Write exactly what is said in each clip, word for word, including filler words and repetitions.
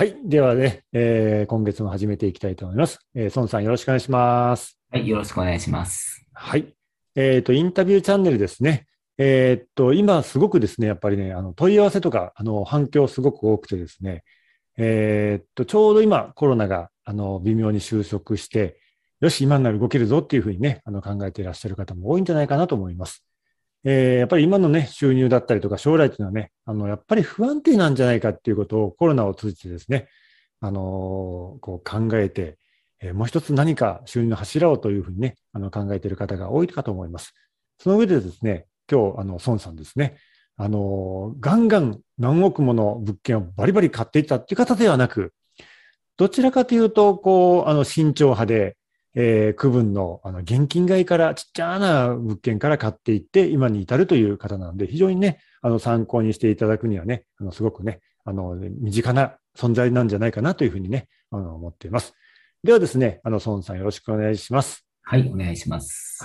はい。ではね、えー今月も始めていきたいと思います。えー、孫さんよろしくお願いします。 はい、よろしくお願いします。 はい。えっと、インタビューチャンネルですね。えーっと、今すごくですね、やっぱりね、あの、問い合わせとか、あの、反響すごく多くてですね、えーっと、ちょうど今コロナが、あの、微妙に収束して、よし、今なら動けるぞっていうふうにね、あの、考えていらっしゃる方も多いんじゃないかなと思います。えーやっぱり今のね、収入だったりとか将来っていうのはね、あの、やっぱり不安定なんじゃないかっていうことをコロナを通じてですね、あの、こう考えて、えーもう一つ何か収入の柱をというふうにね、あの考えている方が多いかと思います。その上でですね、今日、あの、孫さんですね、あの、ガンガン何億もの物件をバリバリ買っていったっていう方ではなく、どちらかというと、こう、あの、慎重派で、えー区分の、あの、現金買いからちっちゃな物件から買っていって、今に至るという方なので、非常にね、あの、参考にしていただくにはね、あの、すごくね、あの、身近な存在なんじゃないかなというふうにね、あの、思っています。ではですね、あの、孫さんよろしくお願いします。 はい、お願いします。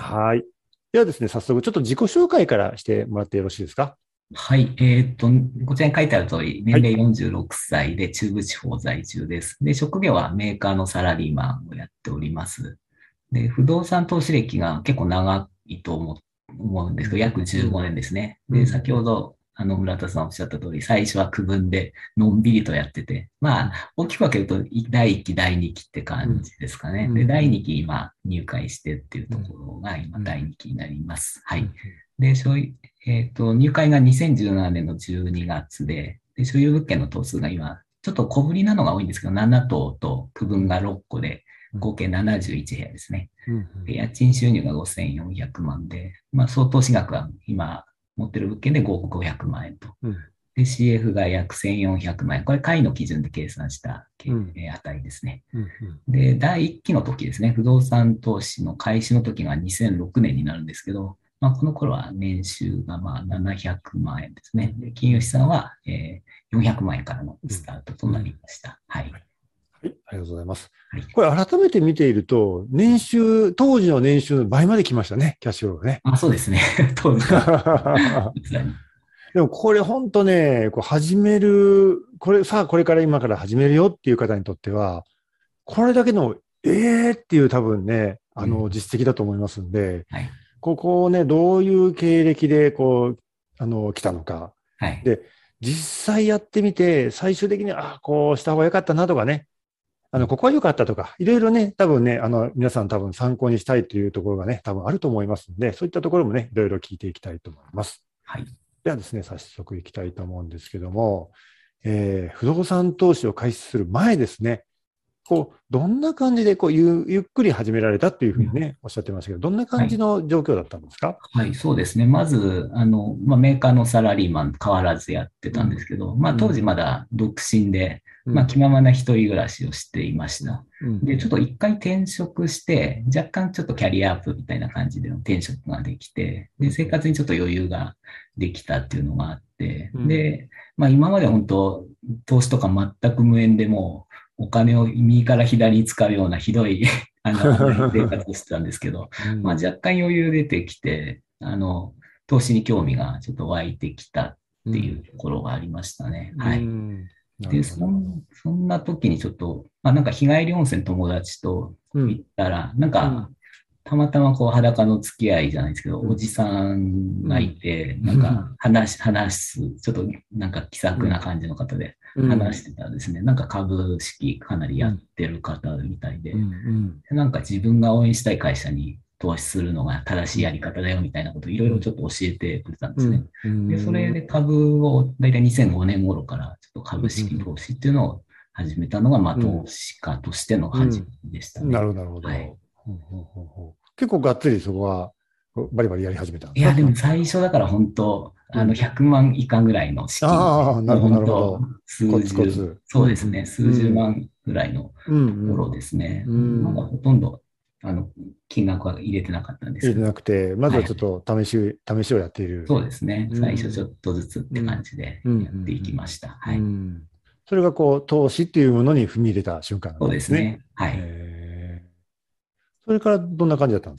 はい。ではですね、早速ちょっと自己紹介からしてもらってよろしいですか？ はい、えーっと、こちらに書いてある通り、 はい。 年齢よんじゅうろくさいで中部地方在住です。で、職業はメーカーのサラリーマンをやっております。で、不動産投資歴が結構長いと思う思うんですけど、 うん、 約15 うん、 年ですね。で、 うん、 先ほど、あの、村田さんおっしゃった通り、最初は区分でのんびりとやってて、まうん、 あ、大きく分けると、だいいっき、だいにきってうん、 感じですかね。で、 うん、 だいうん、 にき今入会してっていうとこうん、 ろが今うん、 だいにきになります。はうん、 い。で、所有、えっと、入会がにせんじゅうななねんのじゅうにがつで、で、所有物件の棟数が今、ちょっと小ぶりなのが多いんですけど、なな棟と区分がろっこで、 うん、 合計ななじゅういち部屋ですね。 うん、 で家賃収入がごせんよんひゃくまんで、まあ、総投資額は今持ってる物件でごおくごひゃくまん円と。 うん、 で、シーエフ が約せんよんひゃくまん円。これ、会の基準で計算したうん、 値ですね。 うん、うん、 で、だいいっきの時ですね、不動産投資の開始の時がにせんろくねんになるんですけど、まあ、この頃は年収がまあななひゃくまん円ですね。で、金融資産は、えーよんひゃくまん円からのうん。 スタートとなりうん。 ました。はい。 はい。はい、ありがとうございます。 はい。 これ改めて見ていると、年収、当時の年収の倍まで来ましたね、キャッシュフローがね。 あ、そうですね。当時から。 でもこれ本当ね、こう始める、これ、さあこれから今から始めるよっていう方にとっては、これだけの、ええーっていう多分ね、あの、 うん。 実績だと思いますんで、 はい。 ここをね、どういう経歴で、こう、あの、来たのか。 はい。 で、実際やってみて、最終的に、あ、こうした方が良かったなとかね、あの、 うん。 ここは良かったとか、いろいろね、多分ね、あの、皆さん多分参考にしたいというところがね、多分あると思いますので、そういったところもね、いろいろ聞いていきたいと思います。 はい。 ではですね、早速いきたいと思うんですけども、えー不動産投資を開始する前ですね、こう、どんな感じで、こう、ゆゆっくり始められたっていうふうん。 うにね、おっしゃってましたけど、どんな感じはい。 の状況だったんですか？ はい、そうですね。まず、あの、まあ、メーカーのサラリーマン変わらずやってたんですうん、 けど、まあ、当時うん、 まだ独身で、まあ、 うん、 気ままな一人暮らしをしていましうん、 た。 うん、 で、ちょっと一回転職して、若干ちょっとキャリアアップみたいな感じでの転職ができて、で、 うん、 生活にちょっと余裕ができたっていうのがあって、 うん、 で、まあ、今まで本当、投資とか全く無縁でもう、お金を右から左に使うようなひどいあの、甘い生活をしてたんですけど、まあ、 うん、 若干余裕出てきて、あの、投資に興味がちょっと湧いてきたっていううん、 ところがありましたね。 うはい。 ん、なるで、 ほど。 そん、そんな時にちょっと、まあなんか日帰り温泉友達とうん、 行ったら、なんか、 うん、 たまたまこう裸の付き合いじゃないですけど、 うん、 おじさんがいうん、 て、なんか話、話す、ちょっとなんか気さうん、 くな感じの方でうん、 話してたらですね、なんか株式かなりやっうん、 てる方みたいうん、うで、 ん、 なんか自分が応援したい会社に投資するのが正しいやうん、 り方だよみたいなことをいろいうん、 ろちょっと教えてくれたんですね。 うん、うで、それん、 で株をだいたいにせんごねん頃からちょっとうん、 株式投資っていうのを始めたのが、まあ投資家としての始うん、 めでしたね。 なるほど、なるほはい。 ど。ほうほうほうほう、結構がっつりそこはバリバリやり始めたんですか、 いや、でもその時は？ 最初だから本当、あのうん。 ひゃくまん以下ぐらいの資金で、 ああ、なもうるほど、な本当、 るほど。コツコ数十、 ツ。うん、 そうですね、 うん、 数十うん、 万ぐらいのうん、 ところですね。 うまだん。うん。 ほとんど、あの、金額は入れてなかったんです入れてけど、 なくて、まずはい。 はちょっと試し、試しをやっている。 そうですね。 う最初ちょん、 っとずつって感うん、 じでうん、 やっていきました。 うん、うはい。 ん。うん。それがこう、投資っていうものに踏み入れた瞬間だっそうたんですね。 ですね。はい。 えー、それからどんな感じだったんですか？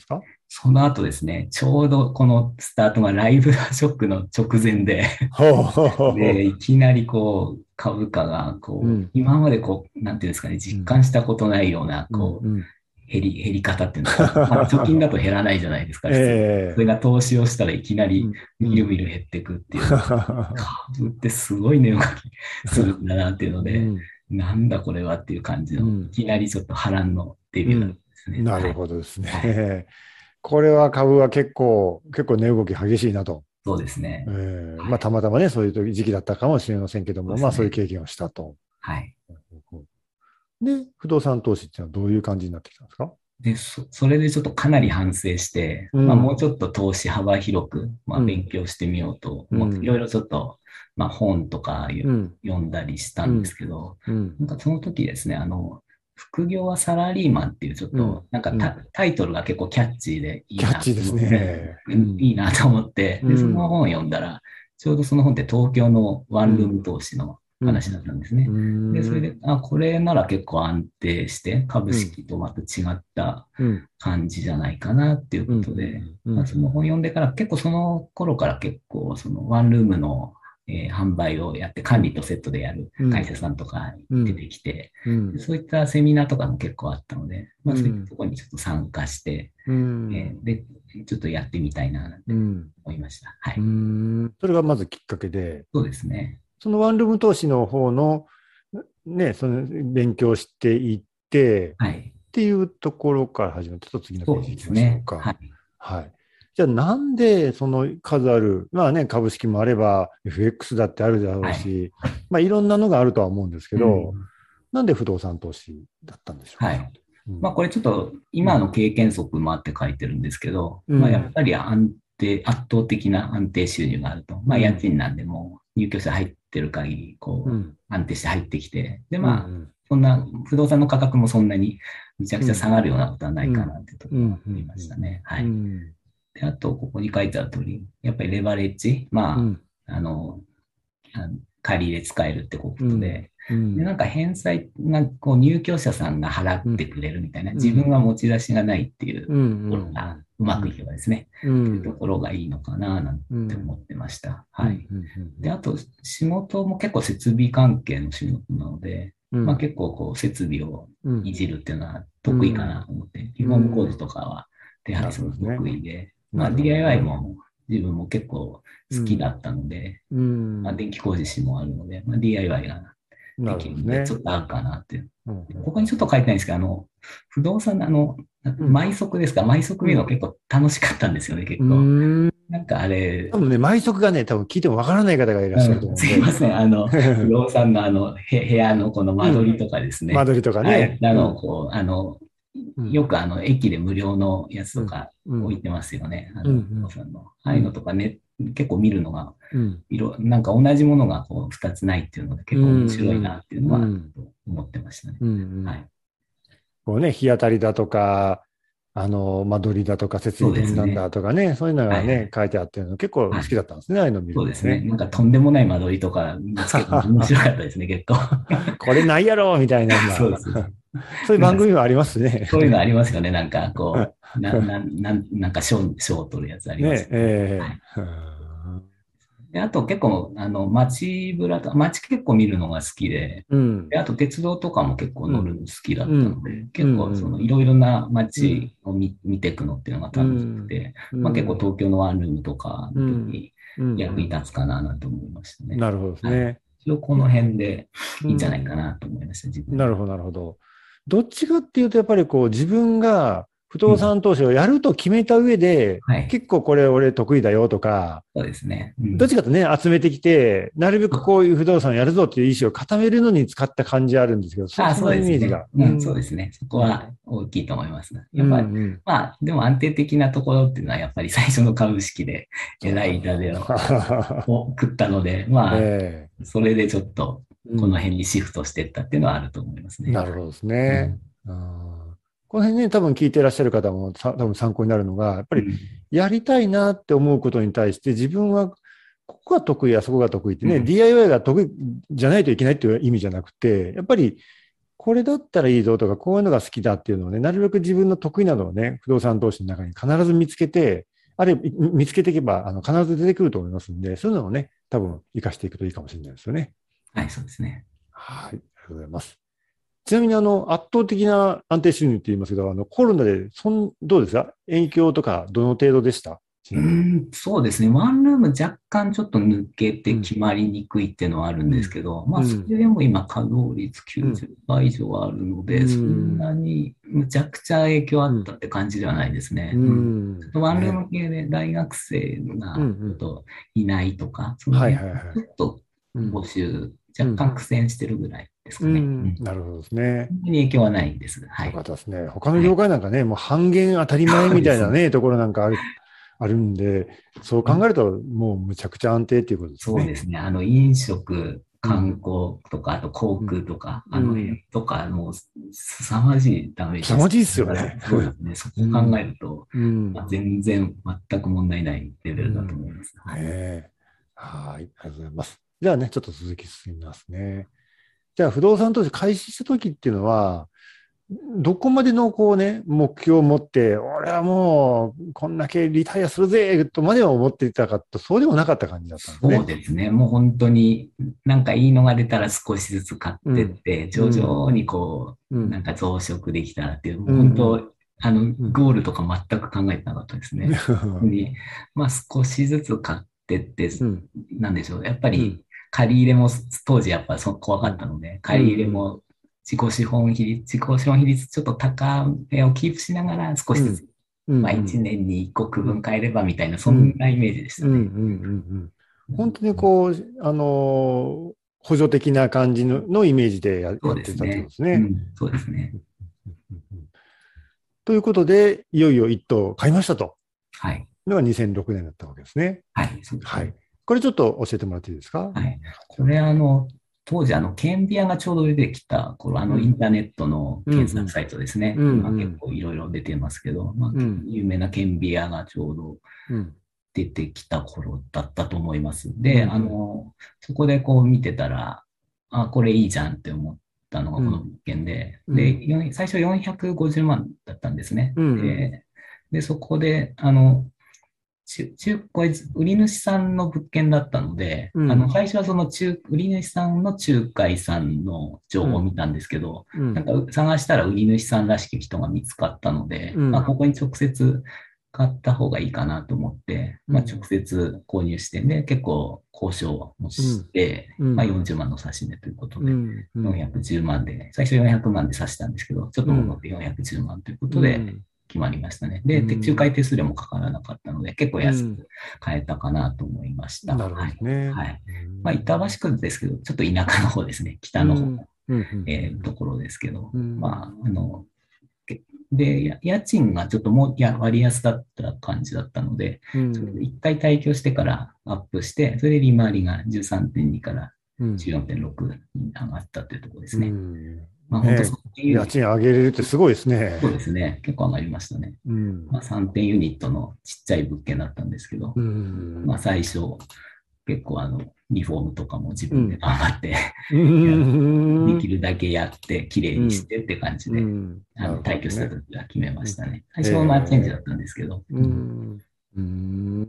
その後ですね、ちょうどこのスタートがライブショックの直前で、 ほうほうほうほで、いきなりこう、株価が、 う。うこう、 ん。 今までこう、なんていうんですかね、 うん。 実感したことないような、 うん。 こう、 うん。 減り、減り方っていうんですか。まあ、貯金だと減らないじゃないですか、普通。そええ。 れが投資をしたらいきなり、 うん。うみるん。 みる減っていくっていうので、株ってすごい値動きするんだなっていうので、 うん。 なんだこれはっていう感じの、いうん。 きなりちょっと波乱のデビューだったんうん。 ですね。 なるはい。 ほどですはい。 ね。これは株は結構、結構値動き激しいなと。 そうですね。 ええ、まあ、 はい。 たまたまね、そういう時期だったかもしれませんけども、まあ、そういうそうですね。 経験をしたと。 はい。 で、不動産投資っていうのはどういう感じになってきたんですか？ で、そ、それでちょっとかなり反省して、まあもううん、 ちょっと投資幅広く、まあ勉うん、 強してみようと思って、いうん、 ろいろちょっと、まあ本とかようん、 読んだりしたんですうん、 けど、 うん、 なんかその時ですね、あの、副業はサラリーマンっていうちょっと、 うん、 なんかタ、 うん。 タイトルが結構キャッチーでいいなとキャッチーです思って、 ね。 ううん、 んいいなと思って、で、そのうん、 本を読んだら、ちょうどその本って東京のワうん、 ンルーム投資のうん、 話だったんですね。 うで、それん、 で、あ、これなら結構安定して株うん、 式とまた違ったうん、 感じじゃないかなっていううん、 ことで、 うん、 まあ、その本読んでから結構その頃から結構そのワンルームの、えー販売をやってうん、 管理とセットでやるうん、 会社さんとか出うん、 てきて、 うん、 でそういったセミナーとかも結構あったので、まあそういったうん、 ところにちょっと参加して、 うん、 えーで、ちょっとやってみたいななんてうん、 思いました。はうい。 ん。それがまずきっかけで、 そうですね。 そのワンルーム投資の方の、ね、その勉強していって、 はい。 っていうところから始めて、ちょっと次のペそうージ行きましょうですね。はか。 い。 はい。じゃあなんでその数ある、まあね、株式もあれば エフエックス だってあるだろはい。 うし、まあいろんなのがあるとは思うんですけど、 うん。 なんで不動産投資だったんでしょうか。 はい。 うん。 まあこれちょっとうん。 今の経験則もあって書いてるんですけど、まあやっうん。 ぱり安定、圧倒的な安定収入があると。まあ家うん。 賃なんでもう入居者入ってる限り、こうん。 う安定して入ってきて、でうん。うまあん。 そんな不動産の価格もそんなにむちゃくちゃ下うん。 がるようなことはないかうん。 なっていうところはうん。う思いましたん。 ね。はうい。 ん。 で、あとここに書いてある通り、やっぱりレバレッジ、まうん。 あ、あの、あの借り入れ使えるってこうん。 とで、で、 うん。 なんか返済、なんかこう入居者さんが払ってうん。 くれるみたいな、 うん。 自分は持ち出しがないっていううん。 ところがううん。 まくいけばですね、 うっていうとん。 ころがいいのかななんうん。 て思ってました。 うん。 はい。 うん。 で、あと仕事も結構設備関係の仕事なので、まあうん。 結構こう設備をうん。 いじるっていうのはう得意かなん。 と思って、リうフォーム工事ん。 とかは手配なるするのほどですね。 得意で、まあなるほどディーアイワイね。 も自分も結構好きだうん。 ったので、 うまあ、 ん。 電気工事士もあるので、まあ、ディーアイワイ がなるほできるので、ちどですね。 ょっと合うかなって。 うん。 ここにちょっと書いてないんですけど、あの、不動産のあの、 うん。 毎足ですか、毎足見るのうん。 結構楽しかったんですよね、 う結構。 ん。 なんかあれ、 多分ね、毎足がね、多分聞いてもわからない方がいらっしゃるとうん、 思うんで。 すいません、あの、不動産のあの、へ部屋のこのうん。 間取りとかですね。 間取りとかああいっね。 たのをうん。 こう、あの、 うん。 よくあの、駅で無料のやつうん。 とかうん。 置いてますよね。あうん。 の、不動産の。ああいうのうん。 とかね、結構見るのがうん。 いろ、なんか同じものがこう二つないっていうのでう結構面白いなん。 っていうのうん。うはん。 思ってましたね。 うん。うん。 はい。 こうね、日当たりだとか、あの、間取りだとか、設そう備どんなんですね。 だとかね、そういうのがね、 はいはい。 書いてあってるの結構好はい。 きだったんですね、ああいうの見るそうですね。 のがね。 なんかとんでもない間取りとか見つけて面白かったですね、結構。 これないやろみたいな、まあ。 そうです。 そういうなんか番組はありますね。 そういうのありますよね。なんかこう、な、な、な、なんか賞、賞を取るやつありまねすよね。はえ、 い。 ええ。 で、あと結構、あの、街ぶらと、街結構見るのが好きで、 うん、 で、あと鉄道とかも結構うん、 乗るの好きだうん、 ったので、 うん、 結構そのうん、 いろいろなうん、 街を見、見ていくのっていうのがう楽しくん、 て、 うまあ結構ん、 東京のワンルームとかうん、 の時にうん。 役に立つかななんて思いましたね。 なるほどですはい。 ね。 一応この辺でういいんじゃないかん。 なと思いました、自分は。 なるほど、なるほど。どっちかっていうと、やっぱりこう、自分が不動うん。 産投資をやると決めた上で、 はい。 結構これ俺得意だよとか、 そうですね。うん。 どっちかとね、集めてきて、なるべくこういう不動産をやるぞっていう意思を固めるのに使った感じはあるんですけど、そ、 ああ、 そそうのイメージが。 ですね。うん、そううん、 ですね。そこうん、 は大きいと思います。 うやっぱり、 ん、 まあ、でも安定的なところっていうのは、やっぱり最初の株式で、えらい痛手をあを食ったので、 あ。 まあ、 ええ。 それでちょっと、このうん。 辺にシフトしていったっていうのはあると思いますね。 なるほどですね。 うん。 あー、この辺ね、多分聞いていらっしゃる方もさ多分参考になるのが、やっぱりうん。 やりたいなって思うことに対して自分はここが得意やそこが得意ってね、 うん。 ディーアイワイ が得意じゃないといけないっていう意味じゃなくて、やっぱりこれだったらいいぞとか、こういうのが好きだっていうのをね、なるべく自分の得意なのをね、不動産投資の中に必ず見つけて、あれ、見つけていけば、あの、必ず出てくると思いますんで、そういうのをね、多分活かしていくといいかもしれないですよね。 はい、そうですね。 はい。ありがとうございます。ちなみに、あの、圧倒的な安定収入って言いますけど、あの、コロナで、そん、どうですか？影響とか、どの程度でした？ちうーなみに。 ん、そうですね。ワンルーム若干ちょっと抜けうん、 て決まりにくいっていうのはあるんうん、 ですけど、まあ、そうん、 れでも今稼働率うん、 きゅうじゅっパーセント以上あるのうで、そんん、 なにむちゃくちゃ影響あうん、 ったって感じではないですうね。うん。ちょっん、 とワンルーね。 ム系で大学生うん、うがちょっん。 といないとか、そのはい辺、 はいはい。 ちょっとうん、 募集、若うん、 干苦戦してるぐらいですかね。ううん。 ん。 なるほどですね。 そんなに影響はないです。はよかい。 ったですね。他の業はい。 界なんかね、もう半減当たり前そうですね。 みたいなね、ところなんかある、あるんで、そう考えると、もうむちゃくちゃ安定っていうことですね。 そうですね。あの、飲食、 うん、 観光とか、あと航うん、 空とか、 うあのん。 辺とか、もう、凄まじいダメージです。 凄まじいっすよね。 そうですね。そこを考えうん、 ると、 うん。 まあ、全然、全く問題ないレベルだとうん。 思います。 ねはい。 え。はい。ありがとうございます。じゃあね、ちょっと続き進みますね。じゃあ、不動産投資開始した時っていうのは、どこまでのこうね、目標を持って、俺はもう、こんだけリタイアするぜ、とまでは思っていたかと、そうでもなかった感じだったんですそうね。 ですね。もう本当に、なんかいいのが出たら少しずつ買っうん、 てって、徐うん、 々にこう、なうん、 んか増殖できたらっていう、もう本うん、うん、 当、あの、 うん。 ゴールとか全く考えてなかったですね。に、まあ少しずつ買ってって、 うん、 なんでしょう。やっぱうん、 り借り入れも当時やっぱそ怖かうん、 ったので、 うん、 借り入れうん、 も自己資本比率、自己資本比率ちょっと高めをキープしながら少うん、 しずつ、 うん、 まあうん、 いちねんにいっこ区うん、 分買えればみたいな、そうん、 んなイメージでしうん、うたね。 ん、うん。本当にうんこう、あのー補助的な感じの、のイメージでや、 そうやってたってことですね。 ですね。 うん、そうですね。 ということで、いよいよ一棟買いましたと。 はい。 のがにせんろくねんだったわけですね。 はい、そうですね。 はい。これちょっと教えてもらっていいですか？ はい。これあの、当時あの、ケンビアがちょうど出てきた頃、あの、インうん、 ターネットのうん、うん、 検索サイトですね。 うん、 今結うん、 構いろいろ出てますけど、まあ、 うん、 有名なケンビアがちょうどうん、 出てきた頃だったと思います。で、あうん、 の、そこでこう見てたら、あ、これいいじゃんって思ったのがうん、 この物件で、で、 うん、 よん最初よんひゃくごじゅうまんだったんですね。 うん、 で、で、そこで、あの、中、中、これ、売り主さんの物件だったので、あの、 うん、 最初はその中、売り主さんの仲介さんの情うん、 報を見たんですけど、 うん、 なんか探したら売り主さんらしき人が見つかったので、まあ、 うん、 ここに直接買った方がいいかなと思って、まあ、直接購入して、で、結構交渉もうん、 して、まあ、 うん、 よんじゅうまんの差し値ということで、 うん、うん、 よんひゃくじゅうまんで、最初よんひゃくまんで差したんですけど、ちょっと戻ってよんひゃくじゅうまんということで、 うん、 決まりましたね。 うで、仲介ん、 手数料もかからなかったので、結構うん。 安く買えたかなと思いました。 なるほどはい。 ですね。 はい。 うまあ、板ん、 橋区ですけど、ちょっと田舎の方ですね。北の方の、 うん、うん、うん、 えーところですけど、 うん、 まあ、あの、けで、や家賃がちょっともうや割安だった感じだったので、 うん、 それで一回退去してからアップして、それで利回りがじゅうさんてんにからうん、 じゅうよんてんろくに上がったというところでうすね。 ん。 まあ、本当ね、 さんてんユニッ家賃上げれるってすごいですね。 ト、そうですね。結構上がりましたね。 うん、 まあ、さんてんユニットのちっちゃい物件だったんですけど、 うん、 まあ、最初、結構あの、リフォームとかも自うん、 分で頑張ってうやでん、 きるだけやって、綺麗うん、 にしてって感じうで、 ん。なあの、退去したるほどね。 時は決めまうん、 したね。最初はマーチェンジだえったんですけど、 ー、ううん、 ん、うん。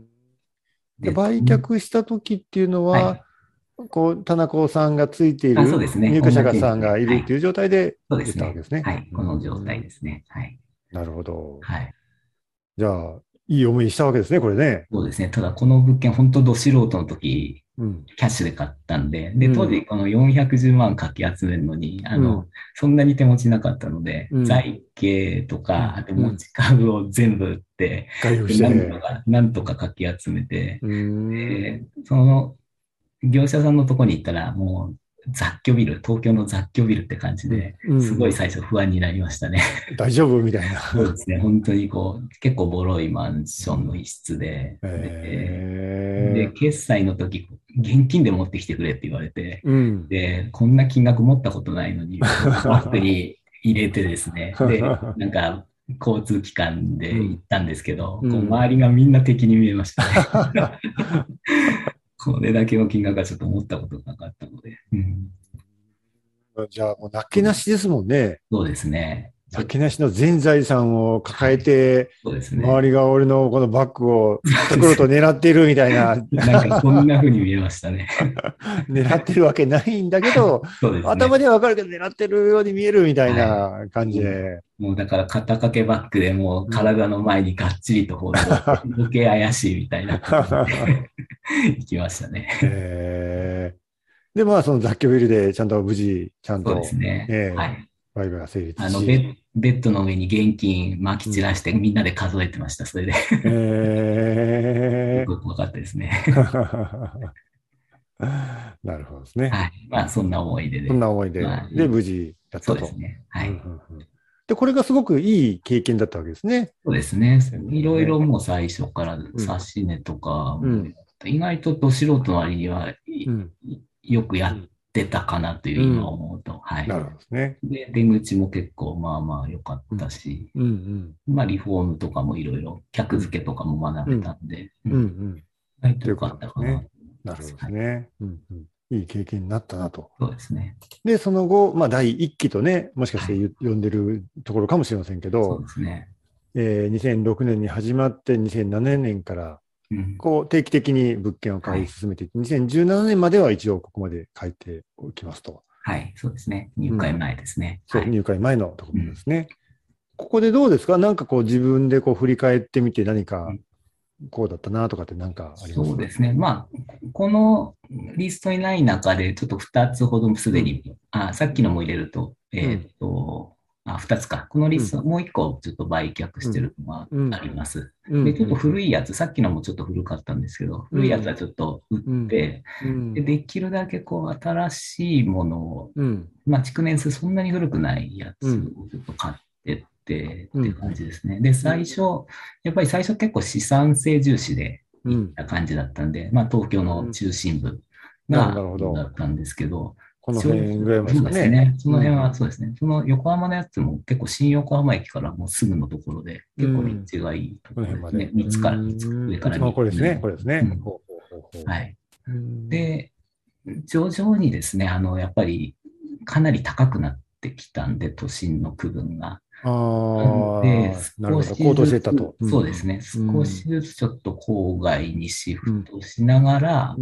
で、 で、と売却した時っていうのは、 はい。 こう、棚子さんがついていあ、そうるですね。 入同居者さんじですね。はい。 がいるっていう状態で言っそうですね。 たわけですね。 はい。 うこの状態ん、 ですね。はい。 なるほど。 はい。 じゃあ、いい思いしたわけですね、これね。 そうですね。ただ、この物件、本当ど素人の時、 うん、 キャッシュで買ったんで、で、当うん、 時このよんひゃくじゅうまんかき集めるのに、あの、 うん、 そんなに手持ちなかったので、 うん、 財形とか、 うん、 あとうん。 持ち株を全部売って、 回復で、 してね。 なんとか、なんとかかき集めて、 うーん、 で、その業者さんのとこに行ったら、もう雑居ビル、東京の雑居ビルって感じうん、 で、 うん、 すごいうん。 最初不安になりましたね。 大丈夫みたいな。 そうですね。本当にこう、結構ボロいマンションの一室で、で、で、 え決済の時、現金で持ってきてくれって言われて、 ー、うん。 で、こんな金額持ったことないのに、バッグに入れてですね、で、なんか、交通機関でうん、 行ったんですけど、こううん。 周りがみんな敵に見えましたね。これだけの金額はちょっと持ったことなかったので。うん、 じゃあ、もうなけなしですもんね。 そうですね。 なけなしの全財産を抱えて、 そうですね。 周りが俺のこのバッグを袋と狙っているみたいな、 なんかそんな風に見えましたね。 狙ってるわけないんだけど、 そうですね。 頭ではわかるけど狙ってるように見えるみたいはい。 な感じもう、 で。 もうだから肩掛けバッグでもううん。 体の前にがっちりとホールド、余計怪しいみたいな感じで行きましたね。 えー、で、まあ、その雑居ビルでちゃんと無事、ちゃんそうですと、 ね。はえー、 い。 バイブが成立あの、ベし、 ッ、ベッドの上に現金撒きうん。 散らしてみんなで数えてました。それで。すえごく怖かったですね。 ー、なるほどですね。 はい。まあ、そんな思い出で。 そんな思いで、 まあ、 で、 い無事やったと。 そうですね。はうんうい。 んうん、で、これがすごくいい経験だったわけですね。 そうですね。 先生いろいろね。 もう最初からうん、 指し値とかも、 うん、 意外とど素人の割にはいうん、 よくやっうん、 てたかなという今うん。 思うと。はい。 なるほどですね。 で、出口も結構まあまあ良かっうん、 たし、 うん、 まあリフォームとかもいろいろうん、 客付けとかも学べうん、 たんで、ううん、うん。 ん。 意外と良かということったかなとですね。 思います。 なるほどではい。 すね。うん、うん。いい経験になったなと。 そうですね。 で、その後、まあ、第一期とね、もしかしはい。 て呼んでるところかもしれませんけそうど、 ですね。 えーにせんろくねんに始まってにせんななねんからうん。 こう定期的に物件を買いはい。 進めていって、にせんじゅうななねんまでは一応ここまで書いておきますと。 はい。そうですね。入会うん。 前ですね。 そう、 はい。 入会前のとこうん。 ろですね。ここでどうですか？なんかこう自分でこう振り返ってみて何かうんこうだったなとかって何かあります？ そうですね。まあ、このリストにない中で、ちょっとふたつほどすうん、 でに、あ、さっきのも入れると、えーっうん、 と、あ、ふたつか。このリうん、 スト、もういっこちょっと売却してうん、 るのがうん、 あります。 うん、 で、ちょっとうん、 古いやつ、さっきのもちょっと古かったんですけど、古いやつはうん、 ちょっと売っうん、 て、で、 うん、 できるだけこう、新しいものを、 うん、 まあ、築年数そんなに古くないやうん、 つをちょっと買ってってっていううん、 感じですね。で、最初、やっぱり最初結構資産性重視で、行っうん、 た感じだったんで、まあ、東京のうん。 中心部なるほど、なが、 るほど。 だったんですけど、 このちょう辺ぐらいまそうすかね。 ですね。その辺うん、 はそうですね。その横浜のやつも結構新横浜駅からもうすぐのところで、結構立うん。 地がいいとこの辺まで。 ころですね。みっうーつからみっつ、上ん。 から3 一番これですね。 つ目の。 これですね。 うん。 ほうほうほうほはい。 う。うーん。 で、徐々にですね、あの、やっぱりかなり高くなってきたんで、都心の区分が。なんで、 ああ、なるほど。高騰し少しずつ、 ていったと。うん、 そうですね、 うん。 少うん。 しずつちょっと郊外にシフうん。 トしながら、 うん。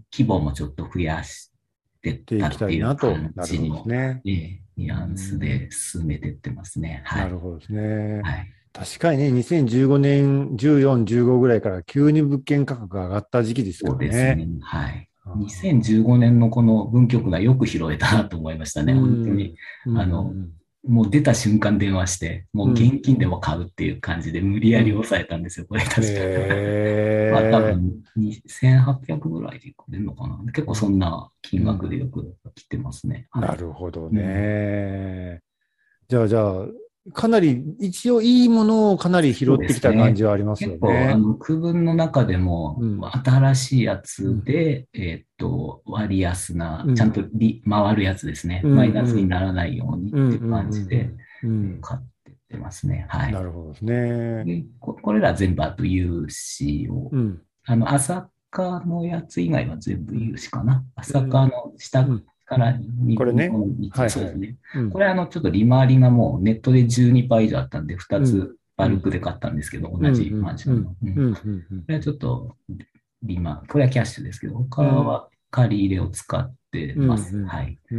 規模もちょっと増やしてったでいきたっていういなと。 感なるほどですじの、 ね。 えーニうーュアンスでん。 進めてってますね。はい。 なるほどですね。 はい。 確かにね、にせんじゅうごねん、じゅうよん、じゅうごぐらいから急に物件価格が上がった時期ですかそうらね。 ですね。はい。 あーにせんじゅうごねんのこの文局がよく拾えたなと思いましたうね。本当に。 ん。うん。うあの、 ん。 もう出た瞬間電話して、もううん。 現金でも買うっていう感じで無理やりうん。 抑えたんですよ。これ確か。まあ多ええ、 分にせんはっぴゃくぐらいで出るのかな。結構そんうん。 な金うん。 額でよく来てますね。はない。 るほどうん。 ね。じゃあ、じゃあ、かなり、一応いいものをかなり拾そうでってきた感すね。 じはありますよ結構、あね。 の、区分の中でも、 うん。 新しいやうん。 つで、えーっと、割安な、ちゃんうん。 と利回るやつですね。 うん。 マイナスうん。 にならないようにっうん。 ていう感じで、 うん。うん。 えー買ってってますね。はい。 なるほどですね。 で、こ、これら全部あと融資を、 うん。 あの、朝霞のやつ以外は全部うん。 融資かな。 うん。 朝霞の下うん。 からにぶんこれね。 のいち、 はいはい。 そうですね。 うん。 これあの、ちょっと利回りがもうネットでじゅうにパーセント以上あったんで、2 うん。 つバうん。 ルクで買ったんですけど、 うん。 同じマンシうん。 ョンの。うん。こうん。うん。うん。 れはちょっと利回これはキャッシュですけど、他うん。 は借り入れを使ってうん。 ます。 うん。 はい。 うん。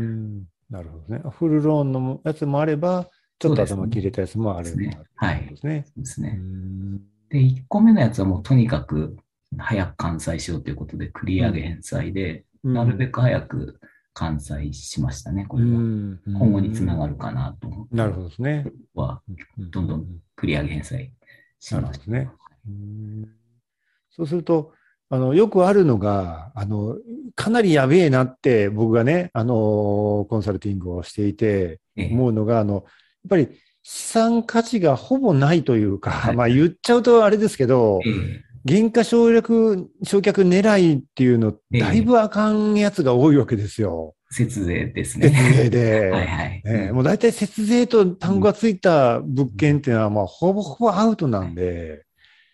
なるほどね。フルローンのやつもあれば、ちょっとそうですね。 頭切れたやつもある、あですね。 るということはい。 ですね。 そうですうね。 ん。 で、いっこめのやつはもうとにかく早く完済しようということで、繰りうん。 上げ返済で、 うん。 なるべく早く完済しましたね、こうれは。 ん。う今後につなん。 がるかなと思って、 なるほどですね。 は、 うん。うん。 どんどんうん。 繰り上げ返済しなるました。 ほどですね。うん。そうすると、あの、よくあるのが、あの、かなりやべえなって僕がね、あの、コンサルティングをしていてええ、 思うのが、あの、やっぱり資産価値がほぼないというか、 はい、 まあ言っちゃうとあれですけど、 ええ、 減価償却、償却狙いっていうの、 ええ、 だいぶあかんやつが多いわけですよ。 節税です節税ね。はいで。 はい。うえーもうん、 大体節税とうん、 単語がついた物うん、 件っていうのは、まあ、ほぼほぼアウトなんはい。 で、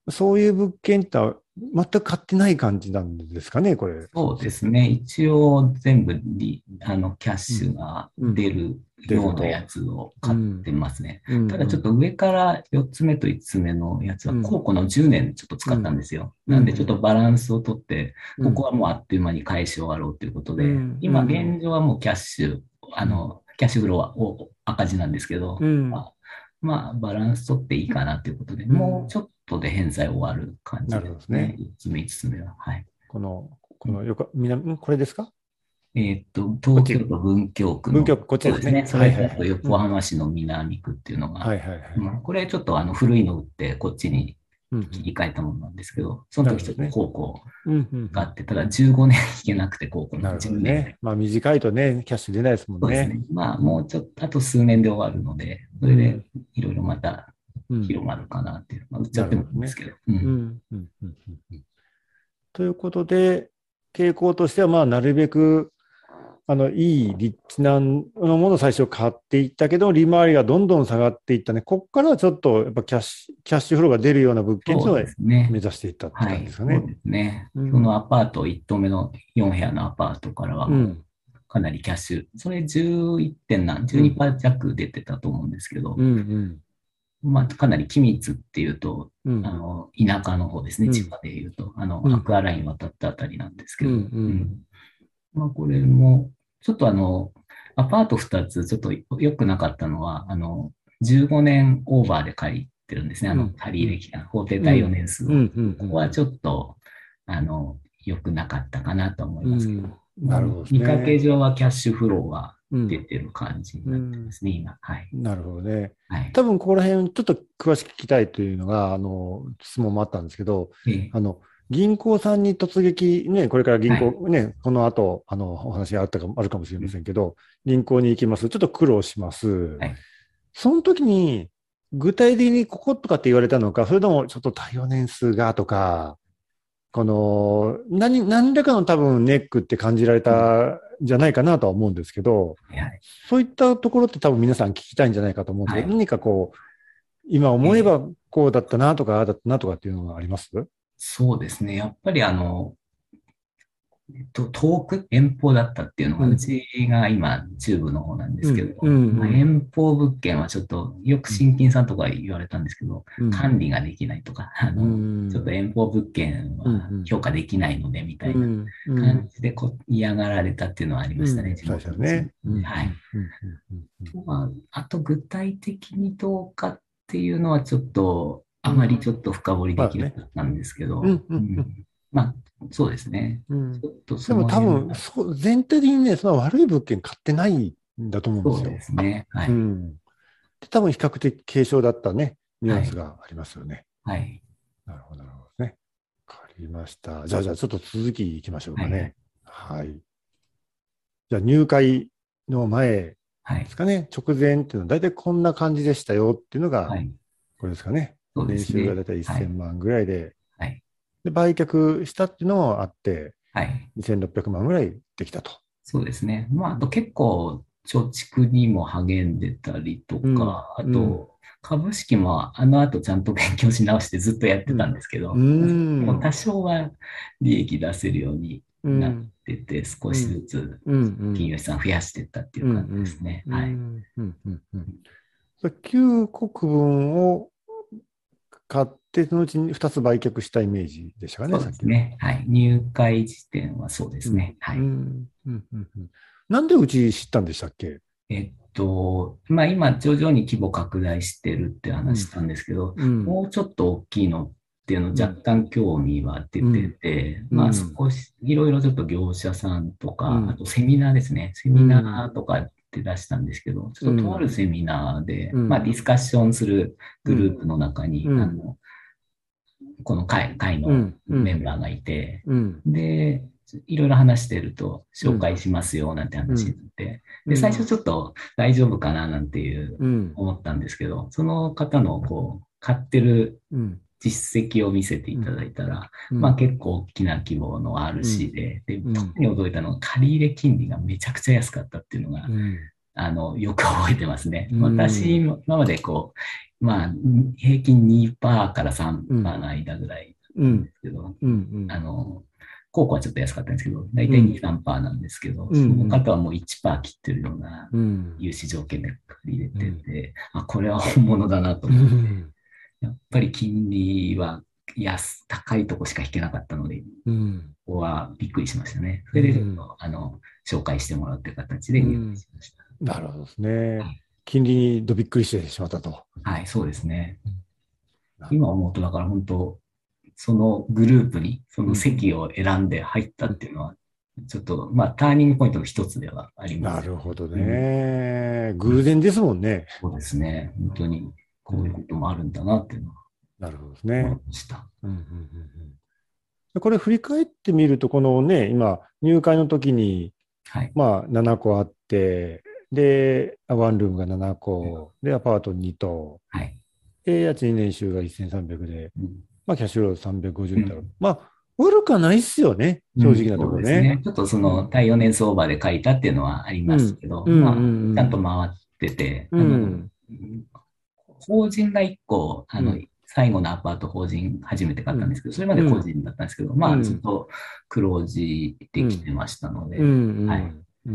そういう物件って全く買ってない感じなんですかね、これ。 そうですね。一応全部リ、あの、キャッシュがうん。 出るような出ると。 やつを買っうん。 てますね。 うん。 ただちょっと上からよっつめといつつめのやつは、 うん。 高庫のじゅうねんちょっと使ったうん。 んですよ。 うん。うなんでちょっとん。 バランスをとって、 うん。 ここはもうあっという間に返し終わろうということで、 うん。う今ん。 現状はもうキャッシュ、あうん。 の、キャッシュフローはお赤字なんですけど、 うん。 まあ、まあ、バランスとっていいかなということで、 うん。 もうちょっとで返済終わる感なじるほどですね。 ですね。よっつめ、いつつめは。はい。 この、この横、南、んこれですか？ えーっと、 こっち、 東京都文京区の、 文京区、こっちですね。 そうですね。そはいれとあはいはい。うと横ん。 浜市の南区っていうのが、 はいはいはい。 まあ、これちょっとあの古いの売ってこっちにうんうん。 切り替えたものなんですけど、その時ちょっとなるほどですね。 高校うんうんうん。 があって、ただじゅうごねん引けなくて高校のなるほ 10年で。 どね。まあ短いとね、キャッシュ出ないですもんね。 そうですね。まあもうちょっと、あと数年で終わるので、それでうん。 いろいろまたうん。 広まるかなっていう。まあ、売っちゃなってるほどね。 もいいんですけど。うん。 うん。うん。うん。うんうん。ということで、傾向としては、まあ、なるべく、あの、いい立地なものを最初買っていったけど、利回りがどんどん下がっていったね。ここからはちょっと、やっぱキャッシュ、キャッシュフローが出るような物件っていうのをそうですね。 目指していったってはい。 感じですかね。 そうですね。そのうん。 アパート、いち棟目のよん部屋のアパートからはもうん。 うかなりキャッシュ、それじゅういってん何、 うん。 じゅうにパーセント弱出てたと思うんですけど、 うん。うん。 まあ、かなり機密っていうと、 うん。 あの、田舎の方ですね、 うん。 千葉でいうと、あの、 うん。 アクアライン渡ったあたりなんですうん。 けど、 うん。 うん。まあ、これも、ちょっとあの、アパートふたつ、ちょっと良くなかったのは、あの、じゅうごねんオーバーで借りてるんですね、あの、 うん。 借うん。 り入れ期間、法定うん。 耐用年数を。 うん。うん。 ここはちょっと、あの、良くなかったかなと思いうますけど、 ん。 まあ、 なるほどです見かけね。 上はキャッシュフローはうん。 出てる感じになってまうん。 すね、今。はい。 なるほどね。 はい。 多分ここら辺ちょっと詳しく聞きたいというのが、あの、質問もあったんですけど、 ええ、 あの、銀行さんに突撃、ね、これから銀はい。 行、ね、この後、あの、お話があったかも、あるかもしれうん、 ませんけど、銀行に行きます。ちょっと苦労します。 はい。 その時に、具体的にこことかって言われたのか、それともちょっと対応年数がとか、この、何、何らかの多分ネックって感じられたうん、 んじゃないかなとは思うんですけど、 はい。 そういったところって多分皆さん聞きたいんじゃないかと思うんですけど、 はい。 何かこう、今思えええ、 ばこうだったなとか、ああだったなとかっていうのがあります？ そうですね。やっぱりあの、えっと、遠く、遠方だったっていうのが、ううん、 ちが今、中部の方なんですけうん、うど、まあ、 ん、 遠方物件はちょっと、よくうん、 新金さんとか言われたんですけど、 うん、 管理ができないとか、あうの、ちょっとん、 遠方物件うん、うはん、 評価できないので、みたいなうん、うん、 感じでこ嫌がられたっていうのはありましたね、 うん、 地最初元の人はね。うん、 で。はい。 うん、うん、うん、うん、 まあ、あと具体的にどうかっていうのはちょっと、あまりうん、 ちょっと深掘りできなまだね。 かったんですけど、 うん、うん、うん、 うん、まあ、そうですね。 うん。 ちょっとでそも多分、 の辺は、 そう、全体的にね、その悪い物件買ってないんだと思うんでそうですよ。 すね。はい。 うん。で、多分比較的軽症だったね、ニュアンスはい。 がありますよね。 はい。 なるほど、なるほどね。わかりました。じゃあ、じゃあ、ちょっと続きいきましょうはい。はかね。 い。 はい。じゃあ、入会の前ではい。 すかね。直前っていうのは、大体こんな感じでしたよっていうのが、 はい。 これですかね。 そうで年すね。 収が大体はい。 せんまんぐらいで、 はい。 で、売却したっていうのもあって、 はい。 にせんろっぴゃくまんぐらいできたと。 そうですね。まあ、あとうん。 結構、貯蓄にも励んでたりとうん。 か、あうん。 と、株式もあの後ちゃんと勉強し直してずっとやってたんうん。 ですけうど、もう多ん。 少は利益出せるようになっうん。 てて、少しうん。 ずつうん。うん。 金融資産増やしていったっていううん。 感じですね。 うん。 はい。 うん。うん。うん。それ旧国分を買って、そのうちにふたつ売却したイメージでしたかね、 そうさっきの。 ですね。はい。入会時点はそうでうん。 すね。はうい。 ん。うん。うん。うん。なんでうち知ったんでしたっけ？ えっと、まあ今、徐々に規模拡大してるってうん。 話したんですけど、 うん。 もうちょっと大きいのっていうの若うん。 干興味は出てうん。 て、まあうん。 少し、いろいろちょっと業者さんとか、あうん。 とセミナーですね。セミナうん。 ーとかって出したんですけど、ちょっととあうん。 るセミナーで、まあうん。 ディスカッションするうん。 グループの中に、 うん。 あの、この会、会のうん。うん。 メンバーがいて、 うん。 で、いろいろ話してると、 うん。 紹介しますよ、なんてうん。 話になって、で、最初うん。 ちょっと大丈夫かな、なんていううん。 思ったんですけど、その方の、こう、買ってるうん。 実績を見せていたうん。 だいたら、まあうん。 結構大きな規模のうん。 アールシー で、で、 うん。 特に驚いたのは借入金利がめちゃくちゃ安かったっていうのが、 うん。 あの、よく覚えてますね。 う私、 ん。 今までこう、 まあ、平均にパーセントからうん。 さんパーセントの間ぐらいなんでうん。 すけど、 うん。 あの、高校はちょっと安かったんですけど、だいたいに、 うん。 さんパーセントなんですけど、 うん。うそのん。 方はもういちパーセント切ってるようなうん。 融資条件で借りれうん。 てて、あ、これは本物だなとう思って、 ん。 やっぱり金利は安、高いとこしか引けなかったので、 うん。 ここはびっくりしましたね。そうれでちょっん。 と、あの、紹介してもらうという形で入会うん。 しました。 なるほどですね。 はい、 金利にどびっくりしてしまったと。 はい、そうですね。 なるほ今思うと、だから本当、そのグループにそど。うん。 の席を選んで入ったうん。 っていうのは、ちょっと、まあ、ターニングポイントの一つではありますよね。 なるほどうん。 ね。偶然ですもんね。 そうですね。本当に、こういうこうん。 ともあるんだなっていうのはなるほどです思いね。 ました。 うん。うん。うん。うん。これ振り返ってみると、このね、今、入会の時に、 はい。 まあ、ななこあって、で、ワンルームがななこ、で、アパートに棟、 はい。 で、家賃年収がせんさんびゃくで、 うん。 まあ、キャッシュフローさんびゃくごじゅうだろう。 うん。 まあ、悪くはないっすよね。正直うん、そうなところね。 ですね。ちょっとそのうん。 耐用年相場で書いたっていうのはありうん。 ますけど、 うん。 まあ、ちゃんうん。 と回ってて、 うあの、 ん。 法人がいっこ、あの、 うん。 最後のアパート法人初めて買うん。 ったんですけど、それまでうん。 個人だったんですけど、まあ、ずっうん。 と黒字うん。 できてましたのうで、はい。 ん。うん。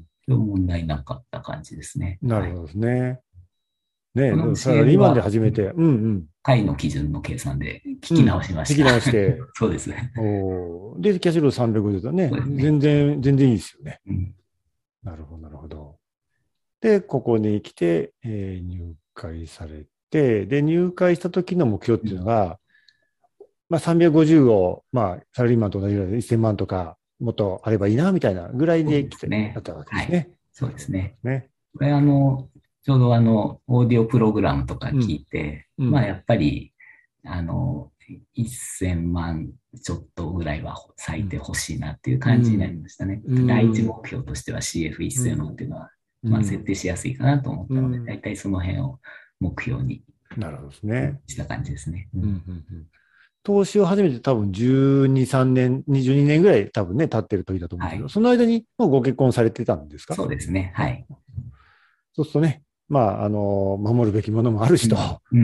問題なかった感じですね。はい。 なるほどですね。ねえ、 このサラリーマンでシーエル は、 初めて、うんうん。 会の基準の計算で聞きうん。 直しました。 引き直して、 そうですね。 おーで、キャッシュフローさんびゃくごじゅうだね。 そうですね。 全然、全然いいですよね。 うん、 なるほど、なるほど。で、ここに来て、えー入会されて、で、入会した時の目標っていうのが、まあ、さんびゃくごじゅうを、まあ、サラリーマンと同じぐらいでせんまんとか、もっとあればいいな、みたいなぐらいそうで来て、だですね。 ったわけではい。 すね。 そうですね。 ね。 これあの、ちょうどあの、オーディオプログラムとか聞うん、 いて、 うん、 まあやっぱり、あの、せんまんちょっとぐらいはうん、 最低欲しいなっていうう感じになりん、 ましたね。 う第一ん、 目標としては シーエフせんまんうん、 っていうのは、まあ設うん、 定しやすいかなと思ったので、 うん。 大体その辺を目標になるほどですね。 した感じですね。ううん、うん、 ん、うん。投資を始めて多分じゅうに、さんねん、にじゅうにねんぐらい多分ね、経ってる時だと思うんですけど、 はい。 その間にもうご結婚されてたんですか？ そうですね。はあ、 い。 そうするとね、まあ、あの、守るべきものもあるしと、 うん、うん、うん。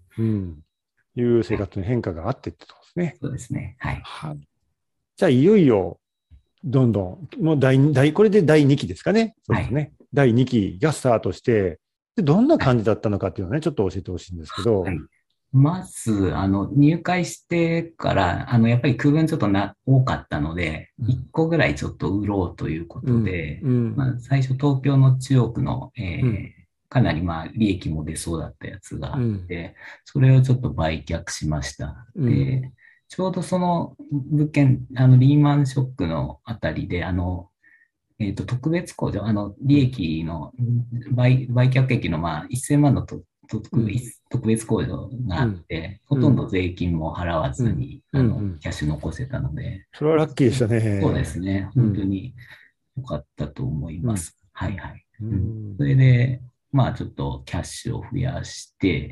うん、いう生はい。 活の変化があってってことですね。 そうですね。はい。 はい。じゃあ、いよいよ、どんどん、もう第二、第、これでだいにきですかね。そうはい。 ですね。だいにきがスタートして、で、どんなはい。 感じだったのかっていうのをね、ちょっと教えてほしいんですけど。 はい。まず、あの、入会してから、あの、やっぱり区分ちょっとな、多かったので、 うん、 いっこぐらいちょっと売ろうというこうん、 とで、 うん、 まあ、最初東京の中央区の、 うん、 えーかなりまあ、利益も出そうだったやつがあっうん、 て、それをちょっと売却しました。 うん、 で、ちょうどその物件、あの、リーマンショックのあたりで、あの、えっと、特別控除、あの、利うん、 益の、売、売却益の、まあ、せんまんのと特別、 うん、 特別控除があっうん、 て、ほうん、 とんど税金も払わうん、 ずに、 うん、うあの、 ん。 キャッシュ残せたので、 それはラッキーでしたそうですね。 ね。 うん、 本当に良かったと思いうん、 ます。はいはい。 ううん。そん、 れで、まあちょっとキャッシュを増やして、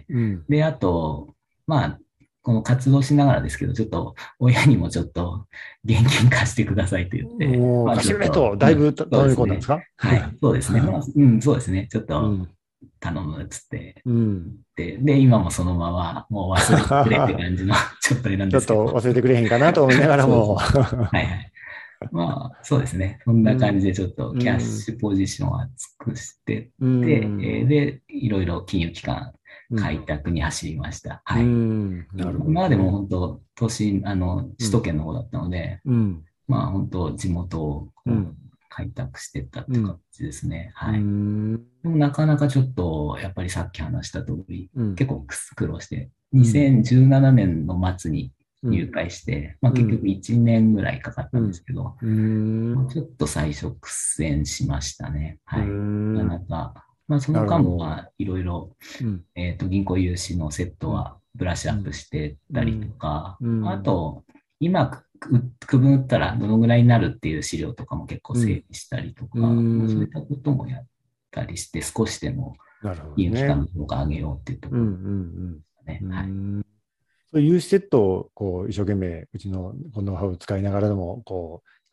うん。 で、あと、まあ、この活動しながらですけど、ちょっと親にもちょっと現金貸してくださいと言って、 もう、 まあ貸しちょっと、 てくれと、 うん、 だいぶた頼みそうですね。 込んだんですか？ はい、そうですね。まあ、うん、そうですね。ちょっとうん、 頼むっつってうん。 で、で、今もそのまま、もう忘れてくれって感じのちょっとあれなんちょっですけど。 と忘れてくれへんかなと思いながらも。 そうそう。はいはい。まあ、そうですね。そんな感じうん、 でちょっとうキャッん、 シュポジションは尽くしてっうて、えん、 ーで、いろいろ金融機関うん、 開拓に走りました。 うはい。 ん。なるほど今までもですね。 本当、都心、あの、首都うん、 圏の方だったので、 うん、 まあ本当、地元をこううん、 開拓していったって感うん、 じですね。 うはい。 ん、 でもなかなかちょっと、やっぱりさっき話した通り、 うん、 結構苦労して、 うん、 にせんじゅうななねんの末に入うん、 会して、まあうん、 結局いちねんぐらいかかったんですうん、 けど、 うん、 まあちょっと最初苦戦しましたね。 うはい。なかん。 なか、まあそのなるほ間もまど。 あいろいろ、 うん、 えっと、銀行融資のセットうん、 はブラッシュアップうん、 してったりとうん、 か、 うん、 あと、今く区分打ったらどのぐらいになるっていう資料とかも結構うん、 整理したりとうか、まあそういっん。 たこともやったりして、少しでもなるほどで金融機関すね。 の評価上げようっていうとうん、うころでん、 すね。 うはい。 ん。うん。そういう融資セットを、こう、一生懸命、うちのこのノウハウを使いながらでも、こう、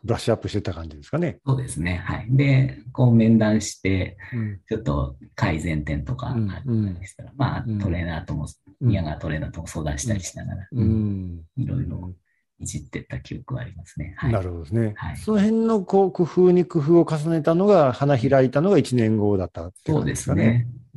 ブラッシュアップしてた感じですかね。 そうですね。はい。で、こう面談して、 うん。 ちょっと改善点とかうん。 あっうん。 たりしたら、まあ、トレうん。 ーナーとも、 うん。 宮川トレーナーとも相談したりうん。 しながら、 ううん、 ん。 いろいろうん。 いじってった記憶はありますね。はい。 なるほどですね。 はい。 その辺のこう工夫に工夫を重ねたのが、花開いたのがいちねんごだったってそうで感じですかね。 すね。 うん。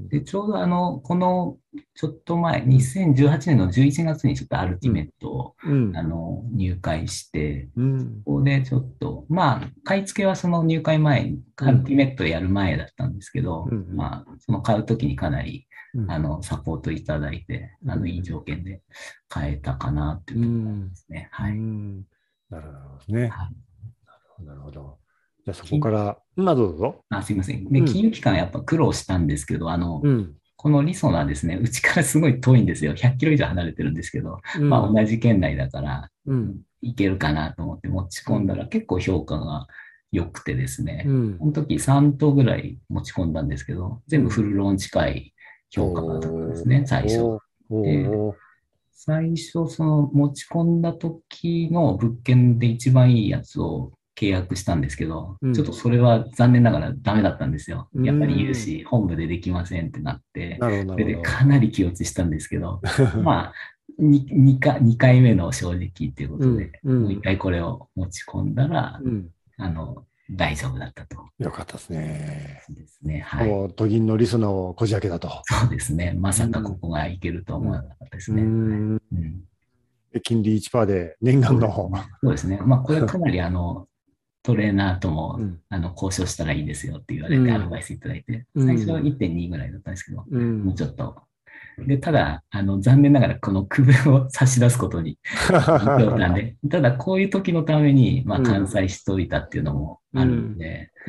で、ちょうどあの、この、ちょっと前、にせんじゅうはちねんのじゅういちがつにちょっとアルティメうん。 ットを、 うん。 あの、入会して、 うん。 ここでちょっと、まあ、買い付けはその入会前に、 うん。 アルティメットやる前だったんですけど、 うん。 まあ、その買うときにかなり、 うん。 あの、サポートいただいて、あの、いい条件で買えたかなっていううところでん。 すね。 うはい。 ん。なるほどですね。 はい。 なるほど。じゃあそこか金ら、まあどうぞ。 あ、すいません。で、金うん。 融機関やっぱ苦労したんですけど、あの、 うん。 このリソナですね、うちからすごい遠いんですよ。ひゃっキロ以上離れてるんですけど、まあうん。 同じ県内だから、 うん。 いけるかなと思って持ち込んだうん。 ら結構評価が良くてですね、 うん。 この時さん棟ぐらい持ち込んだんですけど、全部フうん。 ルローン近い評価だったんですおね、最初。 ー。 で、 おー。 最初その持ち込んだ時の物件で一番いいやつを契約したんですけど、 うん。 ちょっとそれは残念ながらダメだったんですよ。 うやっぱり融ん。 資本部でできませんってなって、 なるほど、なそれでるほど。 かなり気落ちしたんですけど、まあ、ににかい回目の正直っていうことで、 うん。うもう一ん。 回これを持ち込んだら、 うん。 あの、大丈夫だったと。 よかったですね。 ですね。はい。 もう、都銀のリスナーをこじ開けたと。 そうですね。まさかこうん。 こがいけるとはうん。 思わなかったですうね。はい。 ん。 うん。 で金利いちパーセントで念願の。 そうですね。そうですね。まあ、これかなりあの、トレーナーとも、 うん。 あの、交渉したらいいですよって言われてアドうん。 バイスいただいて、 う最初はん。 いってんにぐらいだったんですけど、 うん。 もうちょっと。で、ただ、あの、残念ながらこの区分を差し出すことになったんで、ただこういう時のために、まあ、 うん。 関西しといたっていうのもあるんうん。 で、 うん。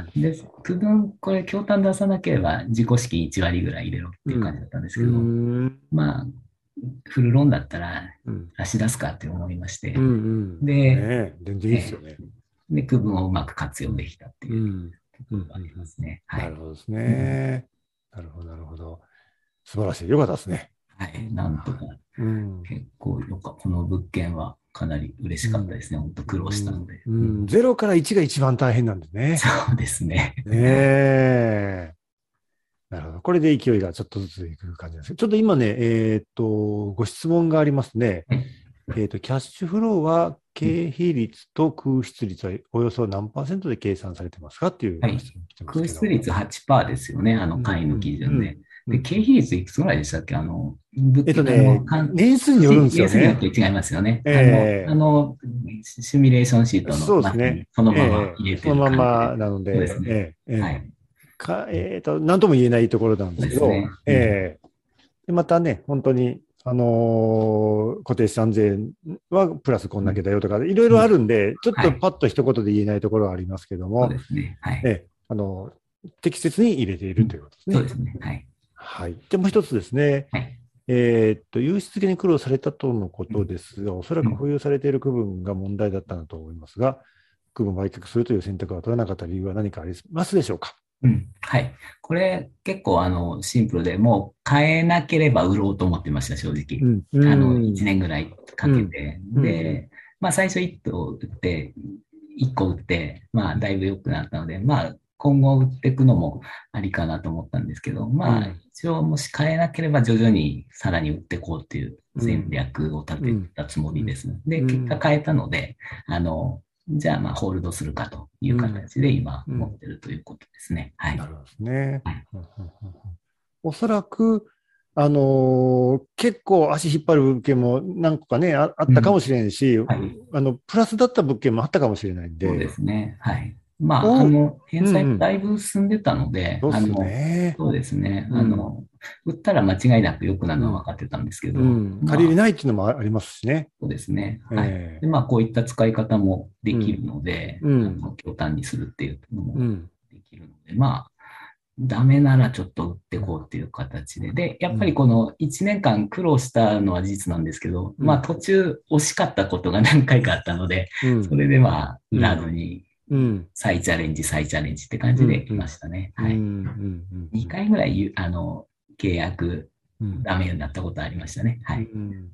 まあ、で、区分、これ、京単出さなければ自己資金いち割ぐらい入れろっていう感じうん。 だったんですうけど、 ん。 まあ、フルローンだったらうん。 差し出すかって思いましうて、 ん。ねで、 え、全然いいですえよね。 で、区分をうまく活用できたっていううん。 とうん。 ころがありまうん。 すね。はい。 なるほどですうん、 ね。なるほど、なるほど。素晴らしい。よかったですね。 はい。なんとか、 うん。 結構よか、この物件はかなり嬉しかったうん。 ですね。本当苦労したうん。 ので。 ううん、 ん。ゼロからいちが一番大変なんですね。 そうですね。 ねえ。なるほど。これで勢いがちょっとずついく感じですけど。ちょっと今ね、えーっと、ご質問がありますね。 はい。 えーっと、キャッシュフローはうん、 経費率と空室率はおよそ何パーセントで計算されてますかっていうはい。 ご質問来てます空けど。 室率はちパーセントですよね。あの、 うん、 会員のうん、うん、 基準で。で、 うん。 経費率いくつぐらいでしたっけ？あの、物えっと件、あの、 ね、 かん年数によるんですよ年数によってね。 違いますよね。あの、あえの、シミュレーションシーえ、 トのそうですね。 枠にそのえままえ、 入れてそのまる感じで。 まなので、 そうですね。 ええ、ええ、 はい。 か、えっと、なんとも言えないところなんでそうすけど、 ですね。うん。 ええ、でまたね、本当に、あのー固定資産税はプラスこんうん。 だけだよとか、いろいうん。 ろあるんで、ちょっはい。 とパッと一言で言えないところはありますけどそうも、 ですね。はい。 ええ、あの、適切に入れていうん。 るということですね。 そうですね。はい。 はい。で、もう一つですね、 はい。 えーっと、融資付けに苦労されたとのこうん。 とですが、おそらうん。 く保有されている区分が問題だったんだと思いますが、区分を売却するという選択は取らなかった理由は何かありますでしょうか？ うん。はい。これ結構あのシンプルでもう変えなければ売ろうと思ってました、正直。 うん、うあの、1 ん、 年ぐらいかうん、 けて。 うん、 で、まあ最初いっとう打って、いっこ打って、まあだいぶ良くなったので、まあ今後売っていくのもありかなと思ったんですけど、まあうん、 一応もし変えなければ徐々にさらに売っていこうっていう戦うん、 略を立てうん、 たつもうん、 りです。で、 うん、 結果変えたので、あの、じゃあまあホールドするかといううん、 形で今うん。 持ってるということですね。はい。 なるほどですね。 はい。 うんうんうんうん、おそらく、あのー結構足引っ張る物件も何個かね、あ、あったかもうん。 しれんし、 はい。 あの、プラスだった物件もあったかもしれないんそうでで、 すね。はい。まあ、あお、 の、 うんうん、 返済もだいぶ進んでたので、 そうっすあの、 ね。 そうですね。 うん、 あの、売ったら間違いなく良くなるのは分うん、 かってたんですけうど、 ん。借りれまあ、 ないっていうのもありますしね。 そうですね。はい。 えで、まあ、こういった使い方もできるーうん、 ので、 うん、 あの、強端にするっていうのもうん、 できるので、まあ、ダメならちょっと売ってこうっていう形で。で、やっぱりうん、 このいちねんかん苦労したのは事実なんですけど、まあうん、 途中惜しかったことが何回かあったので、 うん、 それでまあ売らうん、 ずにうん、 再チャレンジ、再チャレンジって感うん、 じで来ましたね。 うん、うはい。 ん、 にかいぐらいあの契約うん、 ダメになったことありましたね。はうい。 ん。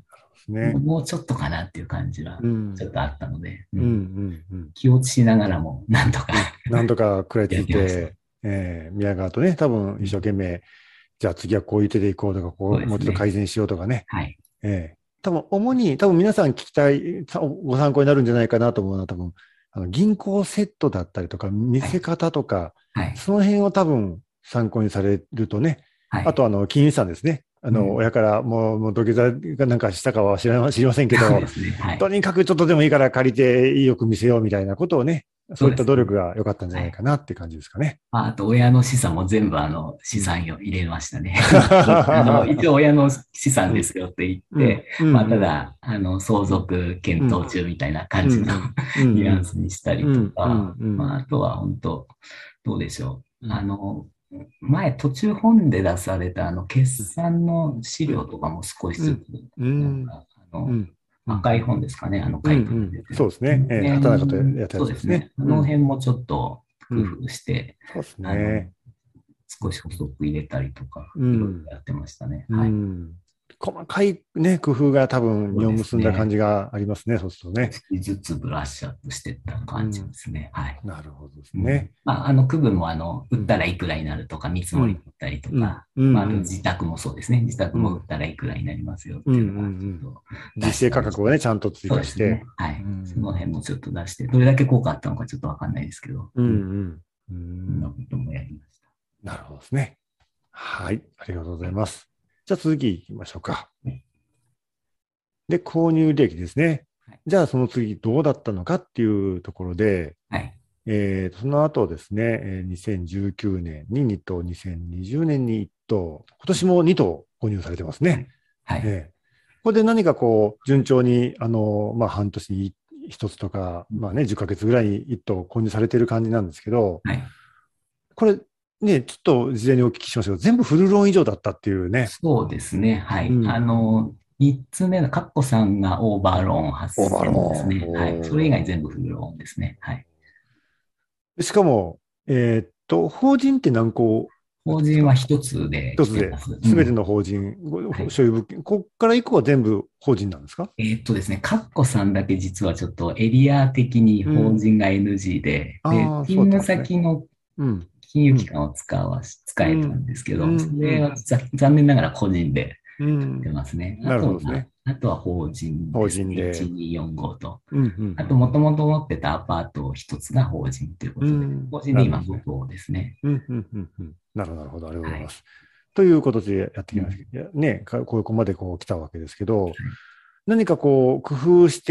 ですね。 もうちょっとかなっていう感じはうん。 ちょっとあったので、ううん、うん、 ん、うん。 気落ちしながらもなんとかうん。なんとか食らいつやってました。 いて、えー、宮川とね、多分うん、 一生懸命、じゃあ次はこういう手でいこうとか、こう、もうちょっとそうですね。 改善しようとかね。 はい。 えー、多分主に、多分皆さん聞きたい、さご参考になるんじゃないかなと思うのは、多分、あの銀行セットだったりとか、見せはい。 方とか、 はい。 その辺を多分参考にされるとね、 はい。 あと、あの、金融資産ですね。あの、 うん。 親からもう、もう土下座がなんかしたかは知らま知りませんけど、 そうですね。はい。 とにかくちょっとでもいいから借りて意欲見せようみたいなことをね、そういった努そうですね。 力が良かったんじゃないはい。 かなって感じですかね。 まあ、あと、親の資産も全部あの資うん。 産を入れましたね。あの、一応親の資産うん、 ですよって言っうん、 て、 うん、 まあ、たうん、 だ、あの、相うん、 続うん、 検討中みたいな感うん、 じのうん、うニュアンん、 スにしたりとうん、うか、まあ、 ん、 あとは本当、どうでしょう。 うん、 あの、前途中本で出されたあの決算の資うん、 料とかも少しずつ、 うん、うん、 なんか、あの、 うん、うん、 赤い本ですかね、あのうん、う書いてるん、 出てる。 そうですね。えー、畑中とや辺ったやそうですね。 つですね。 あうん、 の辺もちょっと工うん、 夫して、 そうですあの、 ね。 少し補足入れたりとか、 ういろいろん、 やってましたね。 うはい。 ん。細かいね、工夫が多分そうで実を結んだ感すね。 じがありますね、そうするとね。 少しずつブラッシュアップしていった感じでうん、 すね。はい。 なるほどですうん。 ね。 まあ、あの、区分も、あの、売うん、 ったらいくらになるとか、見積うん、 もり取ったりとうん、 か、 うん、 まあ、あとうん、 自宅もそうですね。自宅うん、 も売ったらいくらになりますよっうん、うん、うていうのは、ちょっん。 と出し実勢たりして。 価格をね、ちゃんと追そうですね。 加して。 はうい。そのん、 辺もちょっと出して、どれだけ効果あったのかちょっとわかんないですけど、 ううん。 ん、うん。うそんなん、 こともやりましなるほどですね。はい、ありがとうございます。じゃあ続き行きましょうか。 た。はい。 で、購入利益ですね。 はい。 じゃあその次どうだったのかっていうところで、 はい。 えーその後ですね、えーにせんじゅうきゅうねんにに頭、にせんにじゅうねんにいっ頭、今年もに頭購入されてますね。 はい。はい。 えーこれで何かこう、順調に、あの、まあ、半年に一つとか、まあね、じゅっかげつぐらいに一頭購入されている感じなんですけど、 はい。 これ、ね、ちょっと事前にお聞きしましたけど、全部フルローン以上だったっていうね。 そうですね。はい。あうん。 の、三つ目のカッコさんがオーバーローンオーバーロはっせんですーン。 ね。はい。それ以外お全部フルローンですね。はい。 ーしかも、えーっと、法人って何個やって法るんですか？ 人は一つで一つで、 来てます。うすべてん。 の法人、 はい。 所有物件、ここから以降は全部法人なんですか？ えーっとですね、カッコさんだけ実はちょっとエリア的にうん。 法人が エヌジー で、で、 ああ、そう勤務だったんですね。 先のうん。 金融うん。 機関を使わし、使えたうん。 んですけど、そうん。うん。 れはざ残念ながら個人でう出ん。 ますね。あなるほとは、 どですね。 あとは法人法ですね。 人で。 いちにーよんごと。 うん。うあと、もとん。 もと持ってたアパート一つが法人というこうん。うとで、 ん。 法人で今なるほどですね。 ごとうですね。 うん。うん。うん。うん。なるほど、なるほど。ありがとうごはい。 ざいます。ということでやってきましたうん。 けど、いやね、かここまでこう来たわけですけど、 はい。 何かこう、工夫して、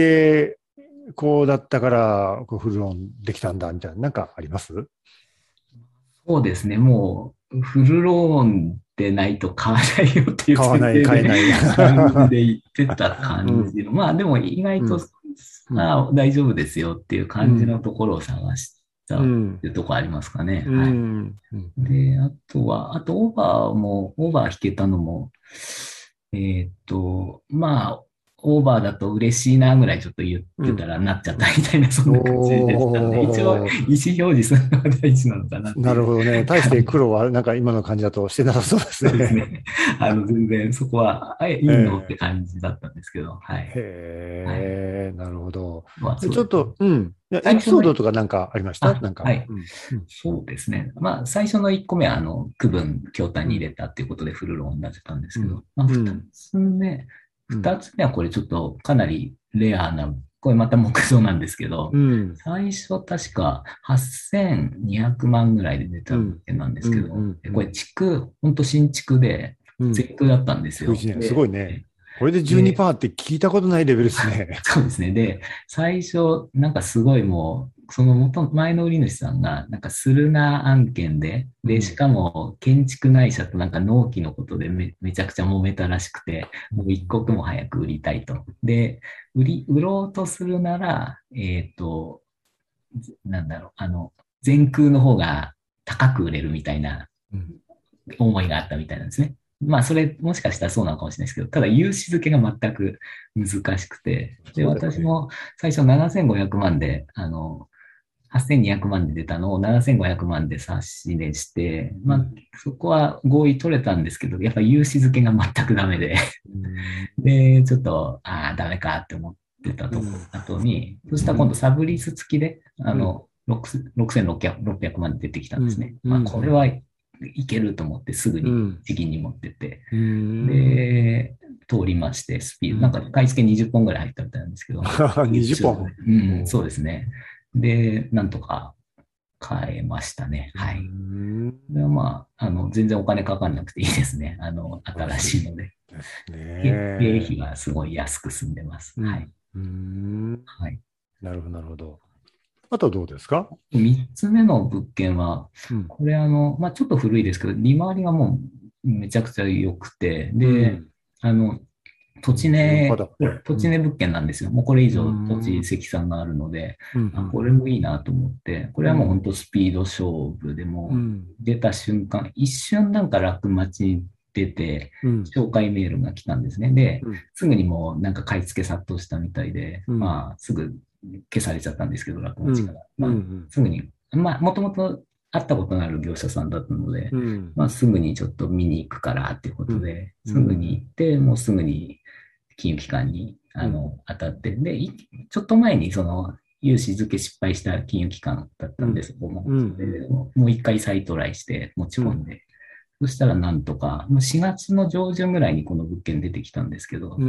こうだったから、こうフルローンできたんだ、みたいな、なんかあります？ そうですね。もう、フルローンでないと買わないよっていう買わない、 前提で買えない。 感じで言ってたうん、 感じの。まあでも意外と、 うん、うん、 ああ、大丈夫ですよっていう感じうん、 のところを探したっうん、 ていうところありますかね。 うはい。 ん、うん、 で、あとは、あとオーバーも、オーバー引けたのも、えーっと、まあ、オーバーだと嬉しいなぐらいちょっと言ってたうん。 らなっちゃったみたいな、そんな感じでしたので、一応おー、 意思表示するのが大事なのかなってないうるほどね。大して苦労は、なんか今の感じだとしてなさそうですそうですね。 ね。あの、全然そこは、あ、いいのってえ感じだったんですけど、はえ、 い。はい。 へえ、なるほど。 まあ、 でそうですね。 ちょっと、うん。いや、エピ最初の、 ソードとかなんかありましたあ、 なんか。 はい。 うん、うん、 そうですね。まあ、最初のいっこめは、あの、区分、京丹うん、 に入れたっていうことでフルローンになってたんですうん、 けど、まあ、2 うん、 つ目、 うん、 二つ目はこれちょっとかなりレアな、これまた木造なんですけど、 うん、 最初確かはっせんにひゃくまんぐらいで出た物うん、 件なんでうん、うすけど、 ん、うこれん。 築、ほんと新築で、 うん。 絶空だったんですよ。 じゅういちねん、すごで、 いね。これでで、 じゅうにパーセントって聞いたことないレベルですね。 そうですね。で、最初、なんかすごいもう、その元、前の売り主さんが、なんかスルナ案件で、で、しうん。 かも建築会社となんか納期のことでめ、めちゃくちゃ揉めたらしくて、もう一刻も早く売りたいと。で、売り、売ろうとするなら、えっと、なんだろう、あの、全空の方が高く売れるみたいなうん。 思いがあったみたいなんですね。まあ、それ、もしかしたらそうなのかもしれないですけど、ただ、融資付けが全く難しくて、で、 そうだよね。 私も最初ななせんごひゃくまんで、あの、 はっせんにひゃくまんで出たのをななせんごひゃくまんで冊子でして、まあ、 うんそこは合意取れたんですけど、やっぱ融資付けが全くダメで、 うんで、ちょっと、ああ、ダメかって思ってたとこ、 うん後に、そしたら今度サブリース付きで、あうんの、ろく ろくせんろっぴゃく、ろっぴゃくまんで出てきたうん。 んですね。まあ、 うん。 これはいけると思ってすぐにうん。 地銀に持ってって、 うん。 で、通りまして、スピード、なんかうん。 買い付けにじゅっぽんぐらい入ったみたいなんですけど、 にじゅっぽん。 うん、 おー。 そうですね。で、なんとか買えましたね。 うはい。 ん。 これはまあ、あの、全然お金かかんなくていいですね。あの、新素晴らしいしいので。 です経経ね。 費はすごい安く済んでます。はい。 うん。うん。 はい。 なるほど、なるほど。あとはどうですか？ 三つ目の物件は、 うん。 これあの、まあ、ちょっと古いですけど、利回りがもうめちゃくちゃ良くて、で、 うん。 あの、土地にじゅうよんパーセン値、 トだ。うん。 土地値物件なんですよ。もうこれ以う上土地ん。 積算があるので、 うん。うあ、これん。 もいいなと思って、これうん。 はもう本当スピード勝負でもううん。 出た瞬間、一瞬なんか楽待ちに出て、 うん。 紹介メールが来たんですね。で、 うん。 すぐにもうなんか買い付け殺到したみたいで、 うん。 まあ、すぐ消されちゃったんですけど、楽うん。 待ちから。まあ、 うん。 すぐに、まあ、もともと会ったことのある業者さんだったので、 うん。 まあ、すぐにちょっと見に行くからっていうこうん。 とで、 うすぐに行ん。 って、もうすぐに金融機関にうん。 あの当たって、で、いちょっと前にその融資付け失敗した金融機関だったんで、 うん。 そこも。 うん。うそれでん。 もう一回再トライして持ちうん。 込んで、そしたらなんとか、もうしがつの上旬ぐらいにこの物件出てきたんですけど、 うん。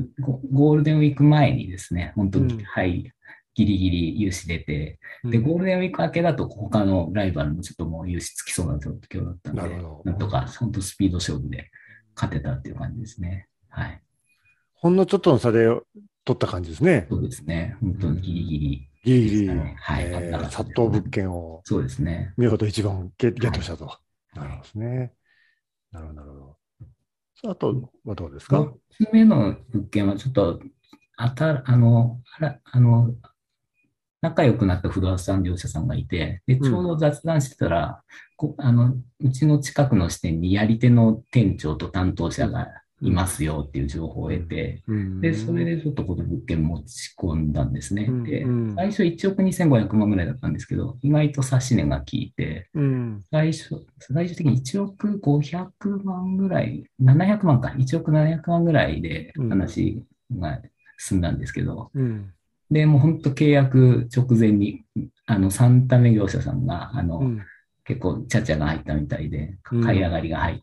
ゴゴールデンウィーク前にですね、本当に、 うん。 はい、ギリギリ融資出て、で、 うん。 ゴールデンウィーク明けだと他のライバルもちょっともう融資つきそうな状況だったんで、 なるほど。 なんとか本当スピード勝負で勝てたっていう感じですね。はい。 ほんのちょっとの差で取った感じですね。 そうですね。本う当にギリギん。 リギリギリ、 でしたね。はい。危なえー、 かったです。 殺到物件をそうですね。 見事一番ゲ、ゲッはい。 トしたと。なるほどはい。 ですね。なるほど、なるほど。さあ、あとはどうですか？ よっつめの物件はちょっと、あた、あの、あら、あの、仲良くなった不動産業者さんがいて、で、 うん。 ちょうど雑談してたら、こ、あの、うちの近くの支店にやり手の店長と担当うん。 者がうん。 いますよっていう情報をうん。 得て、 うで、それん。 でちょっとこの物件持ち込んだんですね。 うん。うで、 ん。 最初いちおくにせんごひゃくまんぐらいだったんですけど、意外と差し値が効いて、 うん。 最初、最終的にいちおくごひゃくまんぐらい、ななひゃくまんか、いちおくななひゃくまんぐらいでうん。 話が進んだんですけど、 うん。 で、もう本当契約直前に、あの、さんため業者さんが、あの、 うん。 結構、ちゃちゃが入ったみたいで、買い上うん。 がりが入って、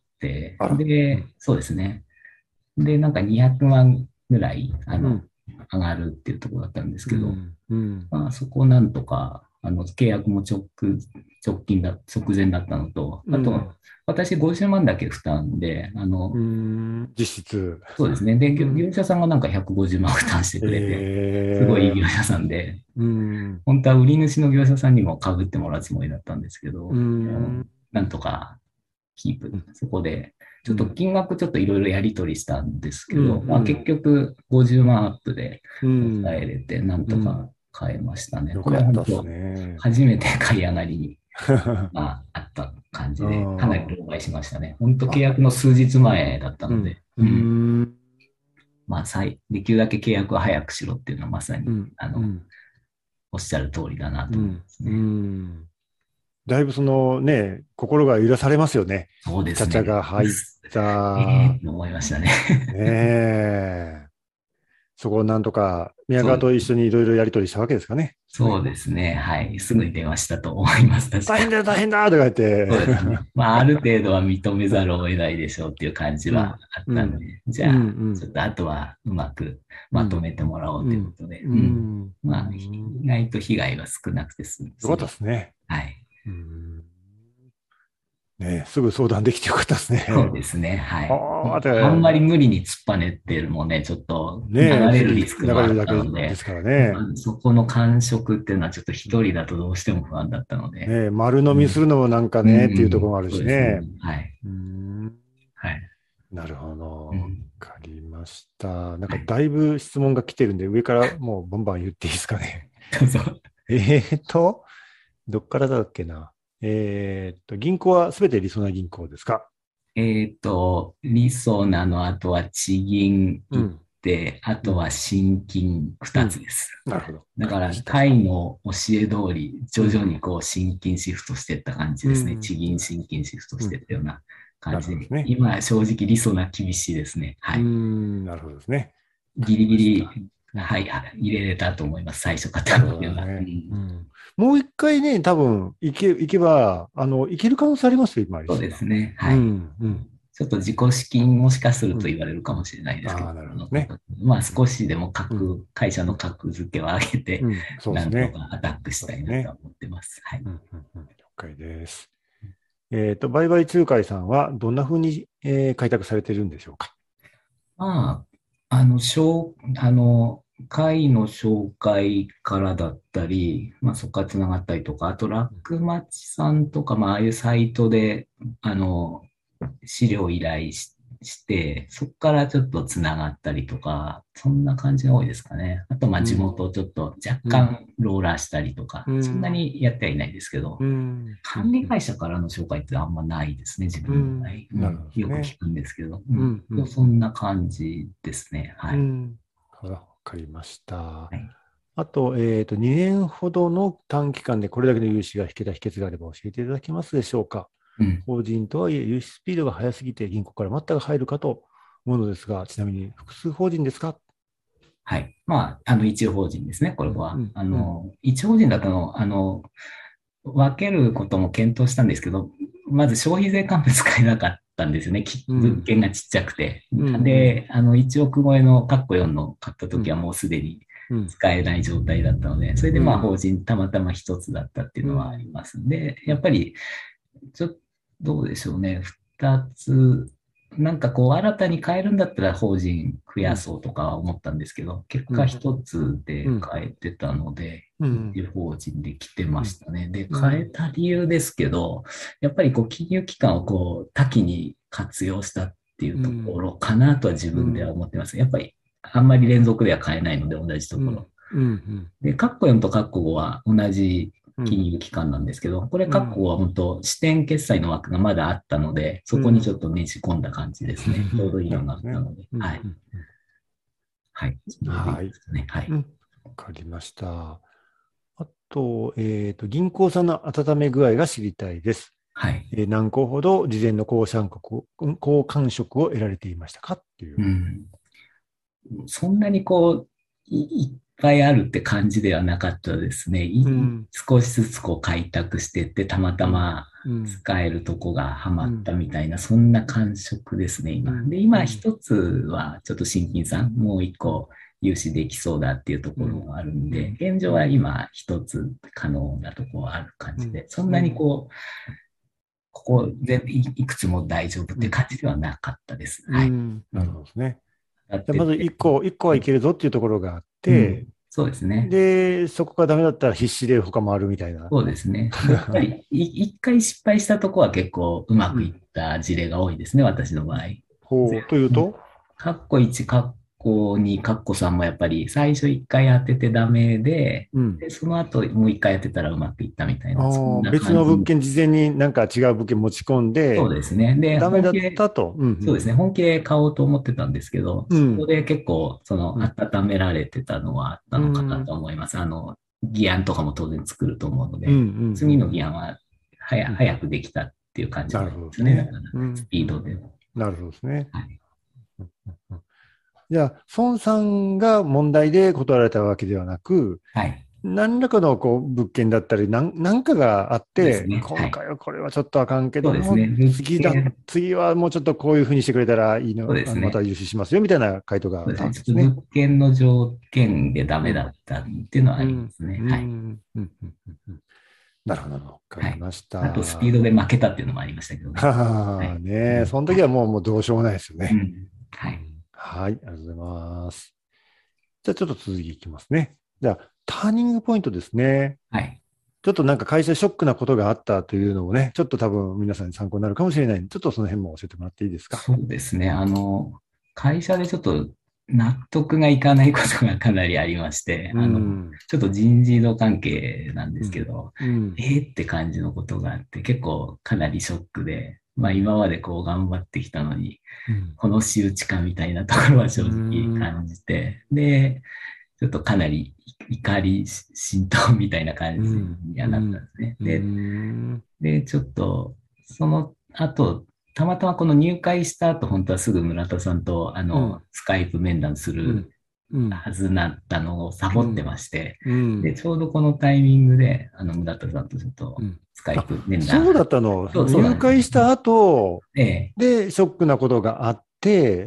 あら。うで、 ん。 そうですね。で、なんかにひゃくまんぐらい、あの、 うん。 上がるっていうところだったんですけど、 うん。うん。 まあ、そこをなんとか、あの、契約も直、直近だ、直前だったのと、あと、 うん。 私ごじゅうまんだけ負担で、あうの、 ん。実質。 そうですね。で、業業うん。 者さんがなんかひゃくごじゅうまん負担してくれて、すごいいいええ。 業者さんで、 うん。 本当は売り主の業者さんにも被ってもらうつもりだったんですけうど、 ん。 なんとかキープ。 うん。 そこで、ちょっとうん。 金額ちょっといろいろやり取りしたんですうん。 けど、まあ結うん。 局ごじゅうまんアップでうん。 抑えれて、なんうん。 とか買えましたね。 よこれかったですは本当、 ね。 初めて買い上がりに、まあ、あった感うじで、かなりん。 狼狽しましたね。本当契あ、 約の数日前だったうん。 ので、 ううん。 ん。 まあ、再できるだけ契約は早くしろっていうのはまさに、 うん。 あの、 うん。 おっしゃる通りだなと思いまうん。うすね。 ん。だいぶそのね、心が揺らされますよね。 そうでチャチャすね。 が入っええた。 ーと思いましたね。 ねえ。そこをなんとか宮そうです。 川と一緒にいろいろやり取りしたわけですかね。 そうですね。はい。すぐに電話したと思います。確か。 大変だよ、大変だとか言って。 そうですね。まあ、ある程度は認めざるを得ないでしょうっていう感じはうん。 あっうん。 たんで、じうん。うゃあ、ちょん。 っとあとはうまくまとうん。 めてもらおうというこうん。 とで、 ううん。 ん。うまあ、 ん。 意外と被害は少なくて済よかった済み、 ですね。 はい。 うん。ね、すぐ相談できてよかったですそうね。 ですね。はい。 ああ、 あんまりで、 無理に突っぱねってるもね、ちょっと流ねえ、 れるリ次スクもあっ流れるだけたので、 ですからまあね。 そこの感触っていうのはちょっとうん。 一人だとどうしても不安だったので、 ねえ、丸飲うん。 みするのもなんかうねっていうところん、 もあるそうですね。 しね。 はい。 うん。 はい。 なるほど。わうん。 かりました。なんはい。 かだいぶ質問が来てるんで、上からもうバンバン言っていいですかね。 どうぞ。 えーと、どっからだっけな。えーと、銀行はすべてりそな銀行ですか？ えっと、理想なの後は地銀、いうん。 て、あとは心筋ふたつです。 なるほど。 だから、 わかりました。 会の教え通り、徐々にこう、心筋シフトしていった感じですね。 うん。 地銀心筋シフトしていったような感じで、 なるほどですね。 今、正直理想な厳しいですね。はうーい。 ん、なるほどですね。わかギりリギリ、 ました。うん、 はい、入れれたと思います。最初なるほ方の時は。うどね。うん、 ん。もう一回ね、多分、行け、行けば、あの、行ける可能性ありますよ、今、リそうスが。 ですね。はい。 うん、うん、 ちょっと自己資金もしかするうん。 と言われるかもしれないですけど、 ああ、なるあのほどね。 まあうん、 少しでもうん、 格、会社うん、 の格付けを上げて、 うん、そうでなんとすね。 かアタックしそうたいなとですね。 思ってます。はい。 うん、うん、うん。了解です。えっと、売買仲介さんは、どんなふうに、えー開拓されているんでしょうか。 まあ、あの、紹あの、会の紹介からだったり、まあそこから繋がったりとか、あと、ラックマッチさんとか、まあああいうサイトで、あの、資料依頼し、して、そこからちょっとつながったりとか、そんな感じが多いですかね。あと、まあ、地うん、 元をちょっと若うん、 干ローラーしたりとか、 うそんなん、 にやってはいないですけうど、 ん、うん、 管理会社からの紹介ってあんまないですね、自う分の場合。 ん。なるうん、 ほどですね。 よく聞くんですけど、ううん、うん、 ん、 そんな感じですね。はい。 うん。ほら、わかりました。 はい。 あと、えっと、にねんほどの短期間でこれだけの融資が引けた秘訣があれば教えていただけますでしょうか。 うん。 法人とはいえ、融資スピードが速すぎて銀行から全く入るかと思うのですが、ちなみに複数法人ですか？ はい。まあ、あの、一応法人ですね、これうん、うは。 ん、うん、 あの、一応法人だと、あの、分けることも検討したんですけど、まず消費税関係使えなかったんですよね。きうん、 物件がちっちゃくて。 うん、うん、 で、あの、いちおく超えのカッコよんの買ったうん、 時はもうすでにうん、 使えない状態だったので、それでまあうん、 法人たまたま一つだったっていうのはありうん、 ますんで、やっぱり、ちょっと、どうでしょうね。二つ、なんかこう、新たに変えるんだったら法人増うん、 やそうとかは思ったんですけど、結果うん、 一つでうん、 変えてたので、 うん、 一法人で来てましたね。で、 うん、 変えた理由ですけど、やっぱりこう、金融機関をこう、多岐に活用したっていうとこうん、 ろかなとは自分では思ってます。やっぱり、あんまり連続では変えないので、同じとうん、 ころ。 うん、 で、カッコよんとカッコごは同じうん、 金融機関なんですけど、これカッコうん、 ごは本当支店決済の枠がまだあったので、そこにちょっとねじ込んだ感じですね。ちょうどいいのがあなるほどですね。 ったので。 うん、 はい。 うん、うん。 はい。それでいいはい。 ですかね。はい。 うん。わかりました。あと、えっと、銀行さんの温め具合が知りたいです。 はい。 えー何個ほど事前の交換色を、うん交換色を得られていましたかっていう。 うん。そんなにこう、い、いっぱいあるって感じではなかったですね。いいうん、 少しずつこう開拓していって、たまたうん、 まうん、 使えるとこがハマったうん、 みたいな、そんな感触ですね、今。 うん、 で、 うん、 今一つは、ちょっと新金さん、もう一個融資できそうだっていうところうん、 があるんで、 うん、 現状はうん、 今一つ可能なところはある感うん、 じで、そんなにうん、 こう、ここ全部いいくつも大丈夫っていう感じではなかったです。はい。 うん、なるうん。 ほどですね。じゃあまずだってて、 一個、一個はいけるぞっていうところがあっうん、 て、 そうですね。 で、そこがダメだったら必死で他もあるみたいな。 そうですね。で、やっぱり、い一回失敗したとこは結構うまうん。 くいった事例が多いですね、私の場合。 ほう、 ぜというと？ カッコいち、カッコに、カッコさんもやっぱり最初一回当ててダメで、 うん。 で、その後もう一回やってたらうまくいったみたいな、そんああ、 な別感じの。 の物件事前になんか違う物件持ち込んで、 そうですね。で、 ダメだっ本気で、 たと。うん、うん、 そうですね。本気で買おうと思ってたんですけど、 うん。 そこで結構、その、 うん、 温められてたのはあったうのかなん、 と思います。あの、議案とかも当然作ると思うのうん、うで、次の議ん、 案は早、 うん。 早くできたっていう感じなるがありますね。だほどですね。 から、スうん、うん、 ピードで。 うん。なるほどですね。 はい。 うんうんうん。じゃあ、孫さんが問題で断られたわけではなく、 はい。 何らかのこう物件だったり、なん、なんかがあって、 そうですね。はい。 今回はこれはちょっとあかんけども、 そうですね。物次だ、 件、 次はもうちょっとこういうふうにしてくれたらいいの、あの、またそうですね。 融資しますよ、みたいな回答があったそうですね。ちょっとわけですね。 物件の条件でダうん、 メだったっていうのはありまうん、 すね。 うん、 はい。 うん、うん、うんうん。なるほど、わかはい。 りました。 あと、スピーはドで負けたっていうのもありましたけどね。はあ、 い。うね、 ん。 そのはい。 時はもう、もうどうしようもないですよね。 うん。はい。 うん、はい、ありがとうございます。じゃあちょっと続きいきますね。じゃあ、ターニングポイントですね。 はい。 ちょっとなんか会社ショックなことがあったというのもね、ちょっと多分皆さんに参考になるかもしれないんで、ちょっとその辺も教えてもらっていいですか。 そうですね。あの、会社でちょっと納得がいかないことがかなりありまして、 うあの、 ん、 ちょっと人事異動関係なんでうん、 すけど、 うん、 えーって感じのことがあって、結構かなりショックで、 まあ今までこう頑張ってきたのに、 うんこの仕打ちかみたいなところは正う直ん感じて、で、ちょっとかなり怒り心頭みたいな感じうんにはなったんうんですね。 うで、 んで、ちょっと、その後、たまたまこの入会した後、本当はすぐ村田さんと、あの、 うんスカイプ面談するうんうんはずだったのをサボってまして、で、 うんちょうどこのタイミングで、あの、村田さんとちょっとうんスカイあ、 プ面談、 そうだったの。 そう、そうな入んですよ。 会した後ええ、 でショックなことがあって、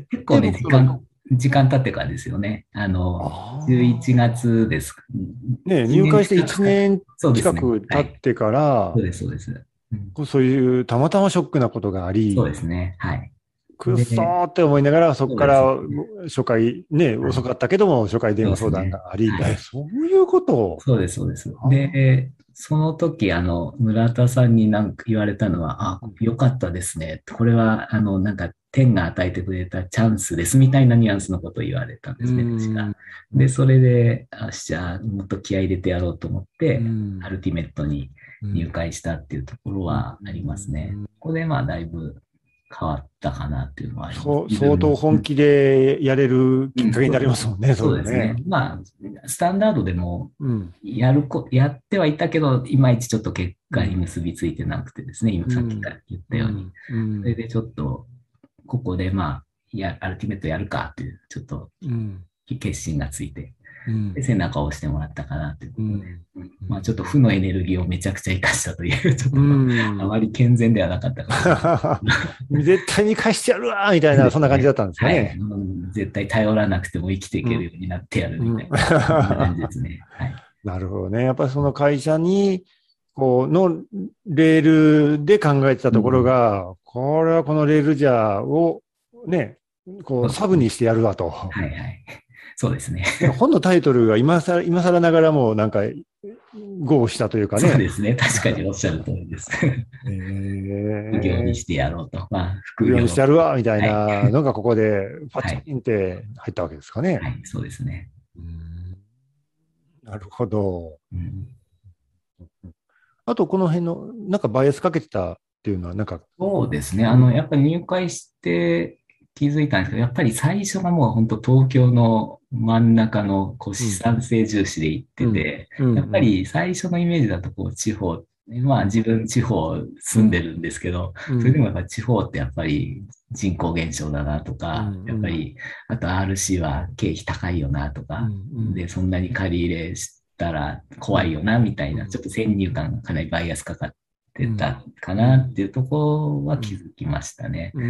で、 結構ね、 僕その、 時間、時間経ってからですよね。あの、11 ああ、 月です。 ね、 1年入会して1 近くか。 年近そうですね。はい。 く経ってから、 そうです、そうです。うん、 こうそういうたまたまショックなことがあそうでり、 すね。はい。 くっそで、 ーって思いながら、そこそうですね。 から初回、ね、 はい。 遅かったけども、初回電そう話相談ですね。 があり、え、 はい。 そういうことを。 そうです、そうです。 あで、その時、あの、村田さんになんか言われたのは、あ、 ーうんよかったですね。これは、あの、なんか、天が与えてくれたチャンスですみたいなニュアンスのことを言われたんでうすね、確ん、 か。で、それで、あ、じゃあ、もっと気合い入れてやろうと思っうて、アん、 ルティメットに入うん、 会したっていうところうはありますね。 ん。 ここで、まあ、だいぶ変わったかなっていうのはあります。 そう、 自分も。 相当本気でやれるうん、 きっかけになそうです。 りますもんね、そういうのね。 そうですね。まあ、スタンダードでも、 うん、 やるこ、やってはいたけど、いまいちちょっと結果にうん、 結びついてなくてですね、今さっきかうん、 ら言ったように。 うん、うん、 それでちょっと、ここでまあ、や、アルティメットやるかっていう、ちょっとうん、 決心がついて、で、 うん、 背中を押してもらったかなということで、 うん、 うんうまあちょっと負のエネルギーをめちゃくちゃ活かしたという、ちょっとあまん。 り健全ではなかったかもしれない。 絶対に返してやるわみたいな、そんな感じだですね。 ったんですかはい。 ね。 うん絶対頼らなくても生きていうん、 けるようになってやるうん。 みたいな、そんな感じですね。はい。 なるほどね。やっぱりその会社に、こう、のレールで考えてたところうん、 が、これはこのレールじゃを、ね、こう、 そうですね。 サブにしてやるわと。 はいはい。そうですね。 ね、本のタイトルが今更、今更ながらもなんか、豪したというかね。 そうですね。確かにおっしゃる通りです。 え副業にしえてやろうと。まあ、副業。 無料にしてやるわみたいはい。 なのがここでパはい。 チンって入ったわけですかね。 はい。そうですね。 うん、なるほど。 うん、 あと、この辺の、なんかバイアスかけてたっていうのは、なんか、 そうですね。あの、 うん、 やっぱり入会して気づいたんですけど、やっぱり最初がもう本当東京の真ん中のこううん、 資産性重視で行ってうん、 て、 うん、 やっぱり最初のイメージだとこう地方、まあうん、 自分地方うん、 住んでるんですけど、 うん、 それでもやっぱり地方ってやっぱり人口減少だなとうん、 か、やっぱうん、 り、あと アールシー は経費高いよなとうん、うか、 ん、 で、そんなに借り入れしたら怖いよなみたいな、ちょっと先入観がかなりバイアスかかってたかうん、 なっていうところはうん、 気づきましたね。 うん、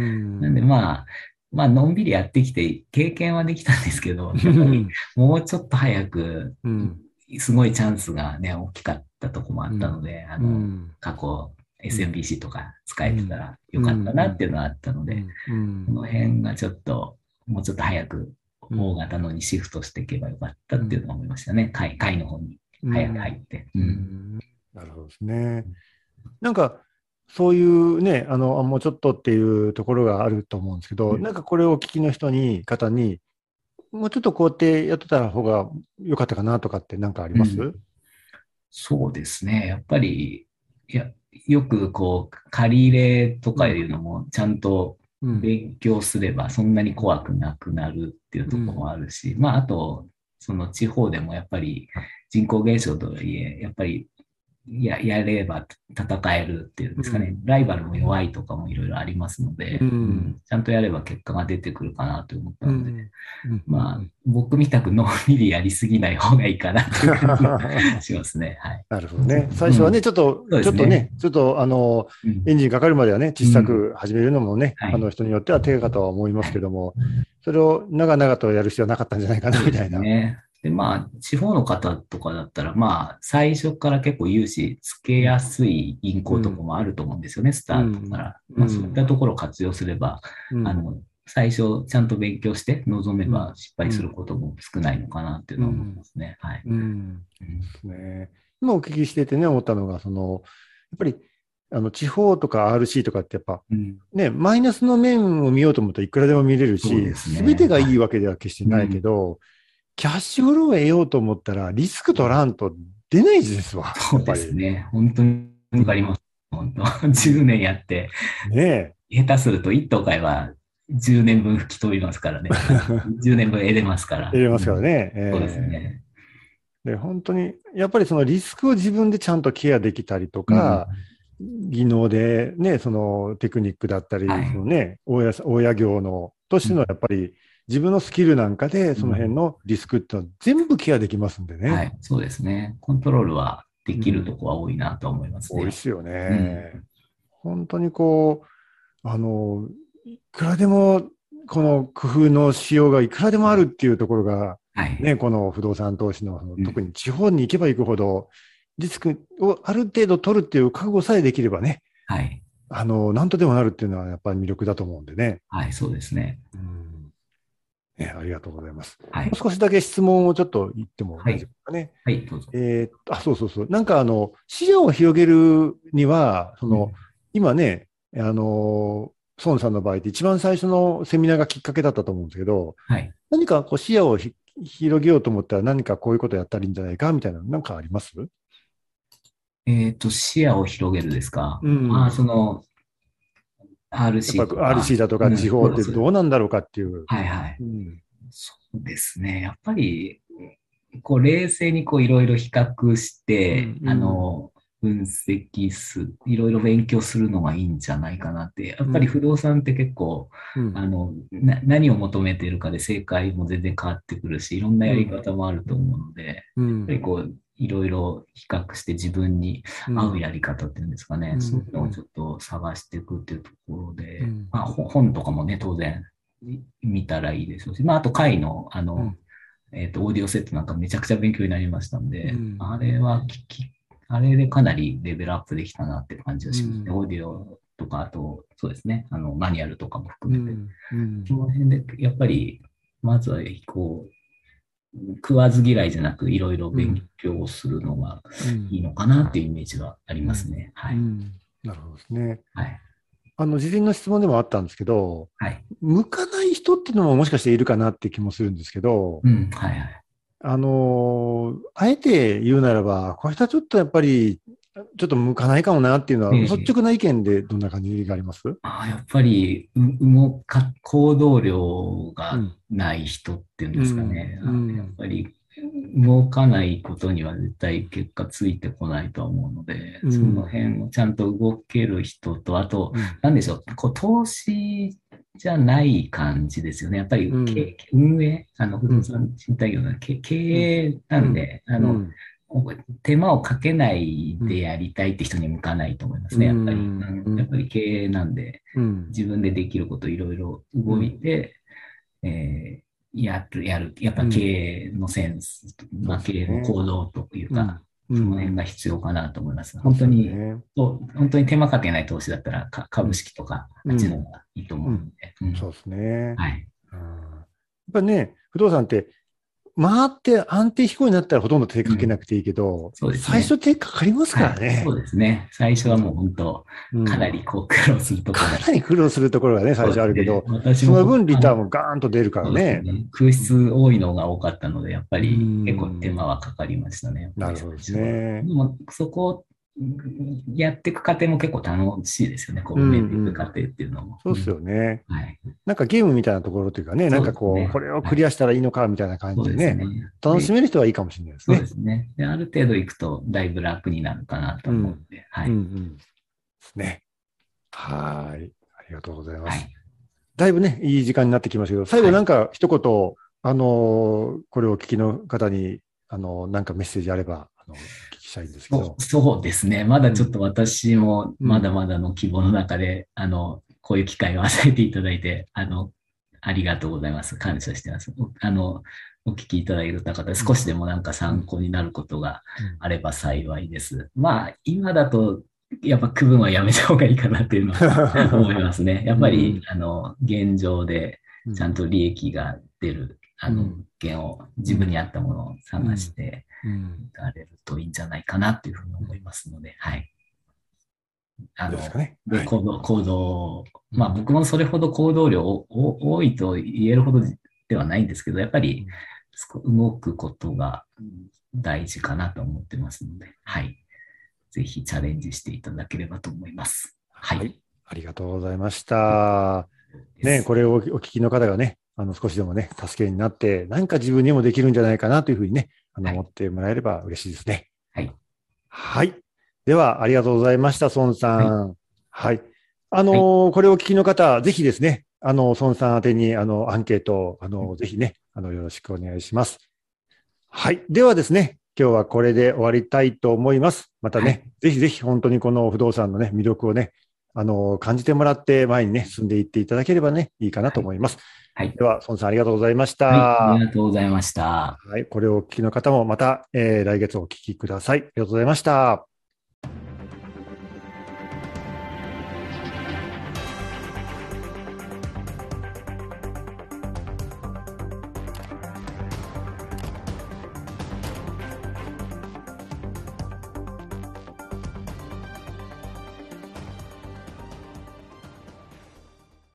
なんでまあ、まあ、のんびりやってきて経験はできたんですけど、やっぱりもうちょっと早く、 うん、 すごいチャンスがね、大きかったとこもあったので、あうの、 ん、 過去 エスエムビーシー とか使うん、 えてたらようん、 かったうん、 なっていうのはあったので、 うん、うん、 この辺がちょっと、もうちょっと早く大うん、 型のにシフトしていけばよかったっていうのは思いましたね。会、会の方に早く入って。ううん。 ん、なるほどですね。なんか、そういうね、あの、あもうちょっとっていうところがあると思うんですけど、なんかこれをお聞きの人に、方に、もうちょっとこうやってやってた方が良かったかなとかってなんかありうん。 ます？ そうですね。やっぱり、いや、よくこう、借り入れとかいうん、 うのもちゃんとうん、 勉強すればそんなに怖くなくなるっていうところうん、 もあるし、まあ、あと、その地方でもやっぱり人口減少とはいえ、やっぱりや、やれば戦えるっていうんですかね。 うん、 ライバルも弱いとかもいろいろありますのうで、うん、 ん、ちゃんとやれば結果が出てくるかなと思ったので、 うん、うん、うん。 まあ、 うん僕みたくのんびりやりすぎない方がいいかなっていう感じがしますね。はい。 なるほどね。最初はね、 うん。 ちょっと、 そうですね。 ちょっとね、ちょっと、あの、 うん。 エンジンかかるまではね、小さうん。 く始めるのもね、 はい。 あの人によっては手かとは思いまはい。 すけども、それを長々とやる必要はなかったんじゃないかな、 そうでみたいな。 すね。で、まあ、地方の方とかだったら、まあ、最初から結構融資つけやすい銀行とかうん、 もあると思うんですよね、スタートかうん、 ら。 うまあ、そういったん、 ところを活用すれば、 うん、 あの、最初ちゃんと勉強して臨めうん、 ば失敗するうん、 ことも少ないのかなっていうのは思いうん、 ますね。はい。 うん、 うんですね。今お聞きしててね、思ったのが、その、やっぱり、あの、地方とか アールシー とかってやっぱ、 うん、 ね、マイナスの面を見ようと思ったらいくらでも見れるし、 そうですすべてね。はい。 がいいわけでは決してないけうん、 ど、キャッシュフローを得ようと思ったら、リスク取らんと出ないですわ、 そうでやっぱり。 すね。本当にわかります。 本当、じゅうねんやって、 ねえ。 下手するといっとう買えばじゅうねんぶん吹き飛びますからね。あのじゅうねんぶん得れますから。 入れますからうん、 ね。 そうですえね。 え。で、本当に、やっぱりそのリスクを自分でちゃんとケアできたりとうん。 か、技能でね、そのテクニックだったり、そはい。 のね、大家、大家業の、としてのやうん。 っぱり自分のスキルなんかで、 うん。 その辺のリスクっていうのは全部ケアできますんでね。 はい。そうですね。コントロールはできるとうん。 こは多いなと思いますね。 多いっすようん。 ね。本当にこう、あの、いくらでも、この工夫のしようがいくらでもあるっていうところが、 はい。 ね、この不動産投資の、そのうん。 特に地方に行けば行くほど、リスクをある程度取るっていう覚悟さえできればね、 はい。 あの、なんとでもなるっていうのはやっぱり魅力だと思うんでね。 はい。そうですね。 うん。ね、ありがとうございます。 はい。 もう少しだけ質問をちょっと言っても大丈夫ではい。 すかね。 はい。どうぞ。 えーっと、あ、そうそうそう。なんかあの、視野を広げるには、その、 うん。 今ね、あの、孫さんの場合って一番最初のセミナーがきっかけだったと思うんですけど、 はい。 何かこう視野をひ広げようと思ったら何かこういうことやったらいいんじゃないかみたいな、なんかあります？ えっと、視野を広げるですか？ああ、 うん。 その、 やっぱアールシー とか、 アールシー だとかうん、 地方ってそうです。 どうなんだろうかっていう。 はいはい。 うん。 そうですね。やっぱり、こう、冷静にこう、いろいろ比較しうん、 て、あうん、 の、分析す、いろいろ勉強するのがいいんじゃないかなって。やっぱり不うん、 動産って結構、 うん、 あの、な、何を求めているかで正解も全然変わってくるし、いろんなやりうん、 方もあると思うので、やっうん、 ぱりこう、いろいろ比較して自分にうん、 合うやり方っていうんですかね、そういうん、うん、 うのをちょっと探していくっていうところで、 うん、 まあ、ほ本とかもね、当然見たらいいでしょうし、まあ、あと会の、あの、 うん、 えっと、オーディオセットなんかめちゃくちゃ勉強になりましたんで、 うん、 あれは聞き、あれでかなりレベルアップできたなって感じがうしますね。オーん、 ディオとか、あと、そうですね、あの、マニュアルとかも含めて。 うん、うん、 その辺で、やっぱり、まずは、こう、食わず嫌いじゃなく、いろいろ勉うん、 強するのがうん、 いいのかなっていうイメージはありうん、 ますね。はい。 うん。なるほどですね。 はい。 あの、事前の質問でもあったんですけど、 はい。 向かない人っていうのももしかしているかなって気もするんですけど、 うん。はいはい。 あのーあえて言うならば、これはちょっとやっぱり、ちょっと向かないかもなっていうのは、率ええ、 直な意見でどんな感じがあります？ ああ、やっぱり、う動か、行動量がうん、 ない人っていうんですかうん、 ね。 うあやっん、 ぱり、動かないことには絶対結果ついてこないと思うので、そのうん、 辺をちゃんと動ける人と、あと、 うん、 なんでしょう、こう、投資じゃない感じですよね。やっぱり、 うん、 経運営、あの、不うん、 動産賃貸業の経経うん、 営なうん、 んで、あの、 うん、 手間をかけないうん、 でやりたいって人に向かないと思いまうすね、やっぱり。うん、 ん、やっぱり経営なんで、 うん、 自分でできることいろいろ動いて、えーやる、やる。やっぱ経うん、 営のセンス、 そうまあ、経営のですよね。 行動というか、 うん、うん、 そのうん、 辺が必要かなと思います。 そうですよ本当に、 ね。 そう本当に手間かけない投資だったら、かうん、 株式とか、あうん、 っちの方がいいとうん、 思うので。うん、 そうですね。 はい。 うん、やっぱりね、不動産って回って安定飛行になったらほとんど手うん、 かけなくていいけど、 そうですね。 最初手かかりますかはい。 らね。 そうですね。最初はもううん。 本当、 うん。 かなりこう苦労するところ。 かなり苦労するところがね、最そうですね。 初あるけど、その私もこ、あの、 分リターンもガーンと出るからそうですね。 ね。空室多いのが多かったので、やっぱうり結構手ん。 間はかかりましたね。やっぱり最なるほどです初は。 ね。 でも、そこをやっていく過程も結構楽しいですよね。こううん埋めていくうん。 過程っていうのも。 そうですうん、 よね。 はい。 なんかゲームみたいなところというかね、なんそうかこう、 ですね。 これをはい。 クリアしたらいいのかみたいな感そうじでね、 ですね。で、 楽しめる人はいいかもしれないですそうでね。 すね。で、ある程度いくとだいぶ楽になるかなとうん。 思うので、はうんうい。 ん。ですね。はーい。ありがとうございます。 はい。 だいぶね、いい時間になってきましたけど、最後はい。 なんか一言、あのーこれをお聞きの方に、あのーなんかメッセージあれば、あの、お聞きしたいんですけど。 そう、そうですね。まだうん、 ちょっと私もうん、 まだまだの希望の中で、あの、こういう機会を与えていただいて、あの、ありがとうございます。感謝してます。おあの、お聞きいただいた方、 うん、 少しでもなんかうん、 参考になることがうん。 あれば幸いです。まあ、今だと、やっぱ区分はやめた方がいいかなっていうのは思いますね。やっぱり、 うん、 あの、現状でうん、 ちゃんと利益が出る、あの、物うん、 件をうん、 自分に合ったものを探しうん、 て、 うん。 られるといいんじゃないかなというふうに思いますので、はい。あの、 ですかね。 で、 はい。 行動、行動、 うん、 まあ僕もそれほど行動量お多いと言えるほどではないんですけど、やっぱりうん。 動くことが大事かなと思ってますので、はい。 ぜひチャレンジしていただければと思います。はい。 はい。ありがとうございました。ね、 です。 これをお聞きの方がね、あの、少しでもね、助けになって、何か自分にもできるんじゃないかなというふうにね、あの、 はい。 思ってもらえれば嬉しいですね。 はい。 はい。では、ありがとうございました、孫はい。 さん。はい。あはい。 の、これをお聞きの方、ぜひですね、あの、孫さん宛てに、あの、アンケートを、あの、ぜひね、あの、よろしくお願いします。はい。ではですね、今日はこれで終わりたいと思います。またはい。 ね、ぜひぜひ本当にこの不動産のね、魅力をね、あの、感じてもらって前にね、進んでいっていただければね、いいかなはい。 と思います。 はい。 では、孫さんありがとうございましはい。ありた。 がとうございました。 はい。これをお聞きの方もまた、えー来月お聞きください。ありがとうございました。